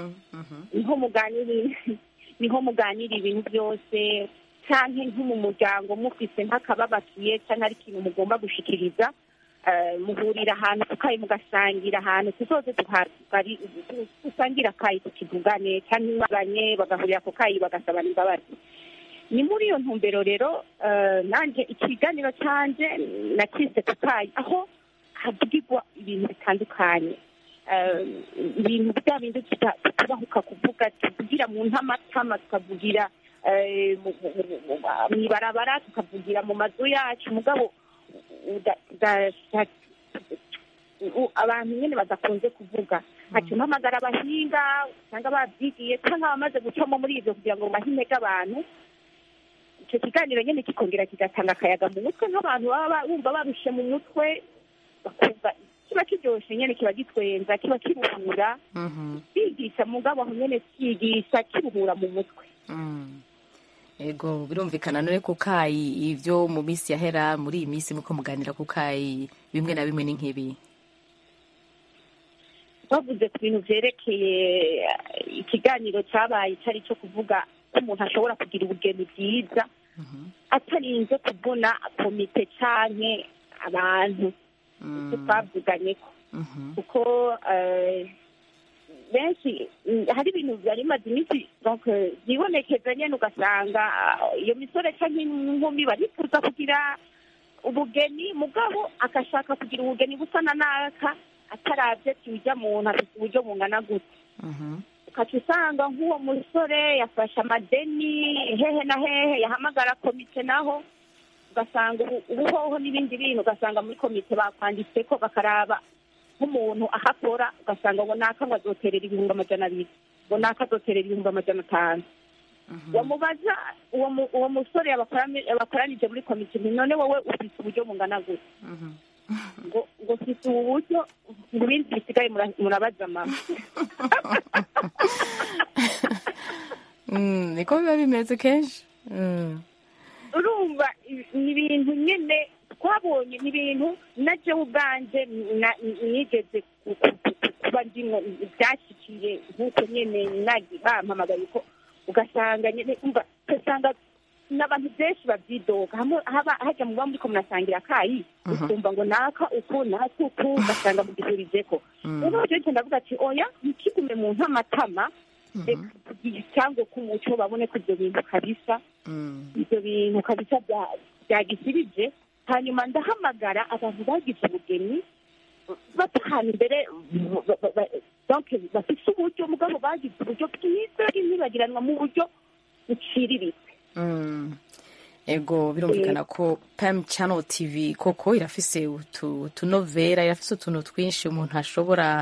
niho muganira ibintu byose, cyangwa nko mu muryango mufise nk'akababakiye cyangwa ari ikintu mugomba gushikiriza, muhurira ahantu tukayi mugasangira ahantu tuzoze dusangira akayi tukivugane cyangwa imaganye bagahurira ku kayi bagasabana imbabazi. Ni muri iyo ntumbero rero nanjye ikiganiro cyanjye nakise ku kayi, aho havugirwa ibintu bitandukanye, ibintu bya bindi tubahuka kuvuga, tuvugira mu ntamatama, tukavugira mu ibarabara, tukavugira mu mazu yacu, mugabo abantu nyine badakunze kuvuga. Haca mpamagara abahinga cyangwa babyigiye cyangwa abamaze gucamo muri ibyo kugira ngo bahe intege abantu. Icyo kiganiro nyine kikongera kigatanga akayaga mu mutwe, nk'abantu baba bumva barushe mu mutwe, bakumva kiba kiryoshye nyine, kiba gitwenza, kiba kiruhura, kigisha mugabo aho nyine kigisha kiruhura mu mutwe. Ego birumvikana none ku kayi ibyo mu minsi yahera, muri iyi minsi muko muganira ku kayi bimwe na bimwe ni nk'ibi. Bavuze ku bintu byerekeye ikiganiro cyabaye cyari cyo kuvuga ko umuntu ashobora kugira ubugeni bwiza atarinze kubona komite cyane abantu twavuganye ko, kuko benshi hari ibintu byari bimaze iminsi byibonekeza nyine, ugasanga iyo misore cyangwa inkumi barifuza kugira ubugeni, mugabo agashaka kugira ubugeni busa na naka atarabye tujya muntu afite uburyo bungana gute. Ukaca usanga nk'uwo musore yafashe amadeni hehe na hehe, yahamagara komite, naho ugasanga ubuhoho n'ibindi bintu, ugasanga muri komite bakwanditse ko bakaraba nk'umuntu ahakora, ugasanga ngo naka ngo azoterera 200,000, ngo naka azoterera 500,000. Wamubaza uwo musore abakoranije muri komite, none wowe ufite uburyo bungana gute? ngo ufite ubu buryo, ibindi bisigaye murabaza mama. Niko biba bimeze kenshi. Urumva ni ibintu nyine twabonye, ni ibintu najye ubwanjye nigeze kuba ndimo byashyikiye nk'uko nyine bampamagaye ko, ugasanga nyine ugasanga n'abantu benshi babyidoga, hajya muba muri ko munasangira akayi, ukumva ngo naka uku naka uku, ugasanga mugihurije ko. Rero jeje ndavuga ati oya, ntikigume mu ntamatama, cyangwa ku muco babone ko ibyo bintu kabisa, ibyo bintu kabisa byagisirije. Hanyuma ndahamagara abantu bagize ubugeni batahana imbere, bafite uburyo, mugabo bagize uburyo bwiza bw'intibagiranwa mu buryo buciriritse. Ego birumvikana ko Pam Channel TV koko irafise utunovera, irafise utuntu twinshi umuntu ashobora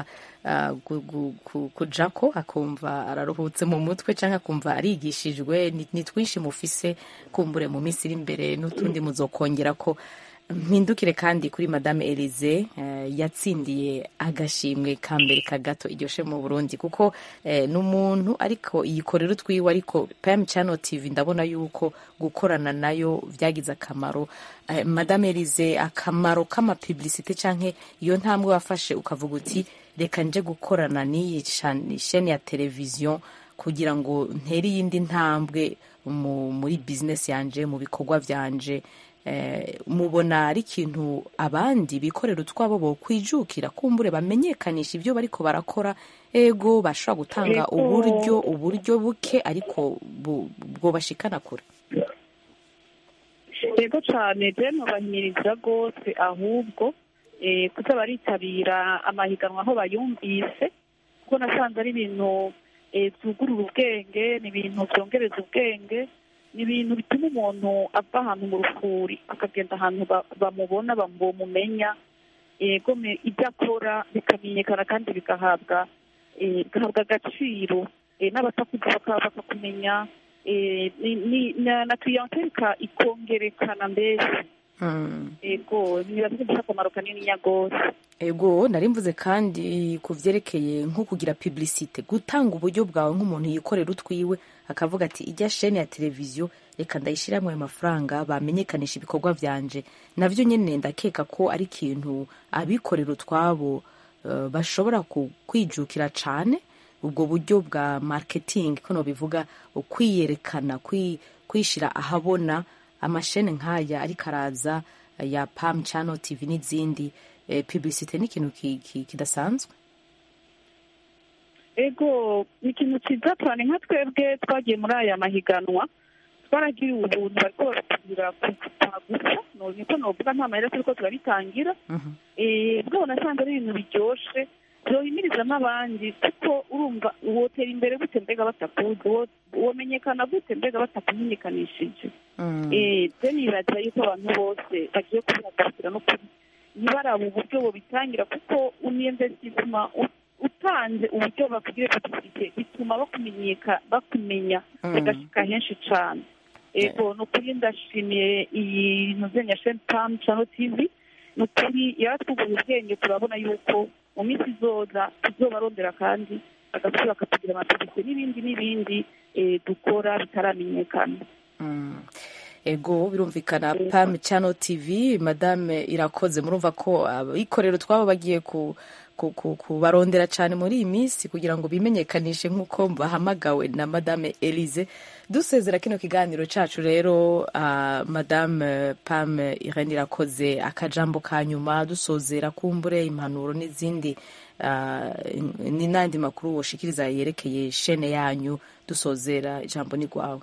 kujako akumva araruhutse mu mutwe cyangwa akumva arigishijwe. Ni twinshi mufise, kumbure mu minsi iri imbere n'utundi muzokongera ko. Mpindukire kandi kuri Madame Elise yatsindiye agashimwe ka mbere kagato iryoshe mu Burundi, kuko n'umuntu ariko yikorera utwiwe, ariko Pam Channel TV ndabona yuko gukorana nayo byagize akamaro. Madame Elise, akamaro k'amapublicité canke iyo ntambwe wafashe ukavuga uti reka nje gukorana n'iyi chaîne ya televiziyo kugira ngo ntere iyindi ntambwe muri business yanje, mu bikorwa byanje, mubona ari ikintu abandi bikorera utwabo bo kwijukira, kumbure bamenyekanisha ibyo bariko barakora? Ego bashobora gutanga uburyo buke ariko bwo bashikana kure. Ego cyane, je nobahimiriza rwose ahubwo kuza baritabira amahiganwa aho bayumvise, kuko nasanze ari ibintu byugurura ubwenge, ni ibintu byongereza ubwenge, ni ibintu bituma umuntu ava ahantu mu rufuri akagenda ahantu bamubona, bamumenya, ibyo akora bikamenyekana kandi bigahabwa agaciro, n'abatakuzi bakakumenya, na clientele ikongerekana mbese. Ego nibafite akamaro kanini nyagose. Ego nari mvuze kandi ku vyerekeye nko kugira publicité, gutanga uburyo bwawe nk'umuntu yikorera utwiwe akavuga ati ijya chaîne ya televiziyo reka ndayishiramwe amafaranga bamenyekanisha ibikorwa vyanje, navyo nyene ndakeka ko ari ikintu abikorera utwabo bashobora kwijukira cyane ubwo buryo bwa marketing ko bivuga ukwiyerekana kwishira ahabona amashene nk'aya ariko araza ya Pam Channel TV n'izindi publicity ni ikintu kidasanzwe. Ego ni ikintu cyiza cyane nka twebwe twagiye muri aya mahiganwa twaragiye ubuntu bariko batubwira gusa niko novuga nta mahera turiko turabitangira bwo nasanze ari ibintu biryoshe byohimiriza n'abandi kuko urumva wotera imbere gute mbega batakuzi womenyekana gute mbega batakumenyekanishije byo nibaza yuko abantu bose bagiye kubihagarikira no ntibaraba uburyo bobitangira kuko uniinvestisema utanze uburyo bakugire publicité bituma bakumenya bagashika henshi cyane. Ego nukuri ndashimiye iyi ntuzenya Pam Channel TV nukuri yaratwuguye ubwenge turabona yuko mu minsi izoza tuzobarondera kandi bagasubira bakatugira amategeko n'ibindi dukora bitaramenyekana. Ego birumvikana Pam Channel TV Madame Irakoze murumva ko ikorero twaba bagiye kubarondera cyane muri iyi minsi kugira ngo bimenyekanishe nk'uko bahamagawe na Madame Elise. Dusezera kino kiganiro cacu rero Madame Pam Irene Irakoze akajambo ka nyuma dusozera kumbure impanuro n'izindi ni nandi makuru woshikiriza yerekeye shene yanyu dusozera ijambo ni gwawe.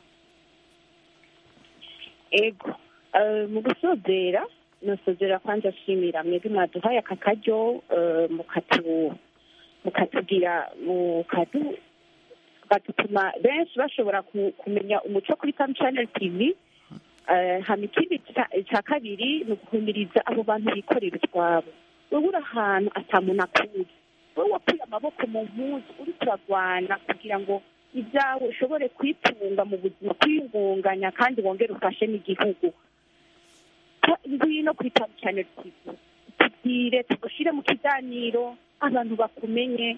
Ego mu gusozera nosozera kwanja shimira mwebwe mwaduhaye aka karyo mukatugira batuma benshi bashobora kumenya umuco kuri Pam Channel TV. Hama ikindi cya kabiri ni uguhumiriza abo bantu bikorera utwabo. Wowe uri ahantu atamuntu akuzi, wowe wakuye amaboko mu mpuzu uri kuragwana kugira ngo ibyawe ushobore kwitunga mu buzima, kwiyungunganya kandi wongere ufashe n'igihugu. Ngwino kuri Pam Channel TV tubwire, tugushyire mu kiganiro abantu bakumenye.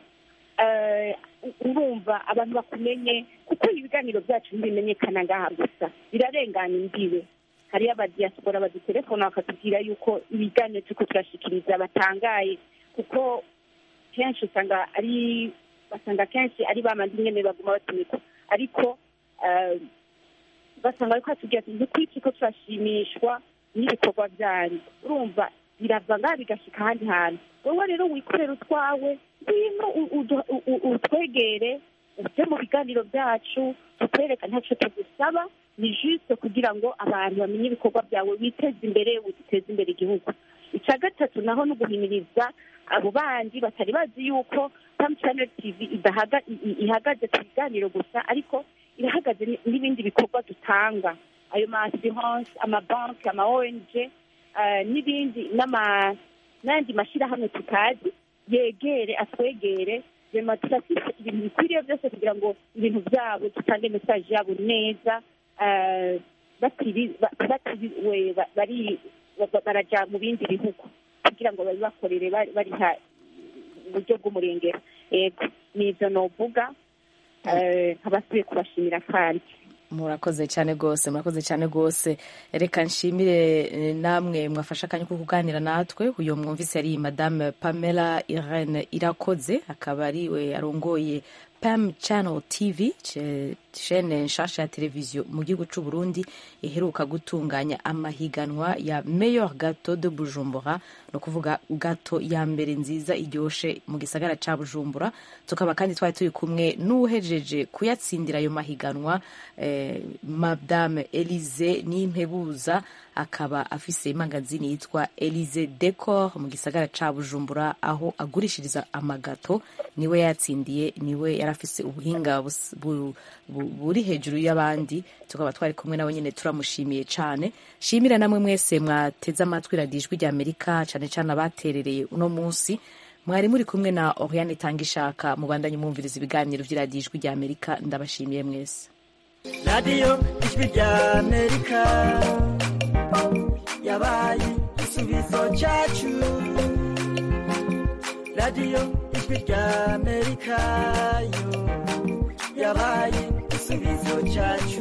Urumva abantu bakumenye kuko ibiganiro byacu ntibimenyekana ngaha gusa, birarenganya imbibe. Hariyo abadiaspora badutelefona bakatubwira yuko ibiganiro turiko turashikiriza batangaye kuko kenshi basanga kenshi ari bamandi nyene baguma batumika, ariko basanga ariko atubwira ati ntikwiki ko turashimishwa n'ibikorwa byanyu. Urumva birava ngaha bigashika ahandi hantu. Wowe rero wikorera utwawe, ngwino utwegere uje mu biganiro byacu tukwereka ntacyo tugusaba, ni juste kugira ngo abantu bamenye ibikorwa byawe, witeze imbere, uteze imbere igihugu. Icya gatatu naho ni uguhimiriza abo bandi batari bazi yuko Pam Channel TV ihagaze ku biganiro gusa, ariko irahagaze n'ibindi bikorwa dutanga, ayo ma assurance, amabanki, ama ONG n'ibindi n'andi mashyirahamwe tutazi. Yegere atwegere rema turafite ibintu bikwiriye byose kugira ngo ibintu byabo dutange message yabo neza, baraja mu bindi bihugu kugira ngo babibakorere bariha uburyo bw'umurengera. Yego nibyo novuga, nkabasubiye kubashimira kandi murakoze cyane rwose. Reka nshimire namwe mwafasha akanya ko kuganira natwe. Uyu mwumvise ari Madame Pamela Irene Irakoze, akaba ari we arongoye Pam Channel TV, chaîne nshasha ya televiziyo mu gihugu cy'u Burundi iheruka gutunganya amahiganwa ya Meilleur Gâteau de Bujumbura, no kuvuga gato ya mbere nziza iryoshe mu gisagara ca Bujumbura. Tukaba kandi twari turi kumwe n'uhejeje kuyatsindira ayo mahiganwa Madame Elise Nimpebuza, akaba afise imangazini yitwa Elise Decor mu gisagara ca Bujumbura aho agurishiriza amagato. Niwe yatsindiye, niwe yarafise ubuhinga buri hejuru y'abandi. Tukaba twari kumwe nawe nyene, turamushimiye cyane. Shimira namwe mwese mwateze amatwi Radio Ijwi ry'Amerika, cyane cyane abaterereye uno munsi. Mwari muri kumwe na Oriane Itangishaka, mubandanye mwumviriza ibiganiro by'Radio Ijwi ry'Amerika. Ndabashimiye mwese. Radio Ijwi ry'Amerika yabaye igisubizo cyacu. Radio Ijwi ry'Amerika yo yabaye igisubizo cyacu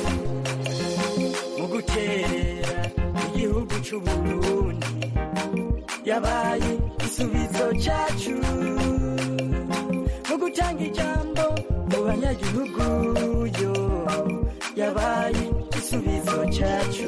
mu guterera igihugu cy'u Burundi, yabaye igisubizo cyacu mu gutanga ijambo mu banyagihugu yo yabaye igisubizo cyacu.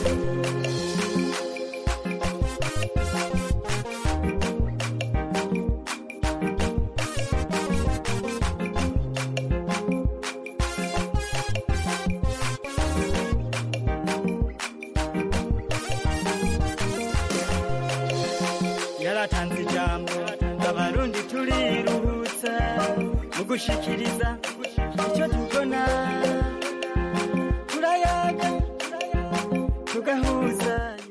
Yaratanze ijambo abarundi turiruhutsa mu gushikiriza icyo tubona, turayaga tugahuza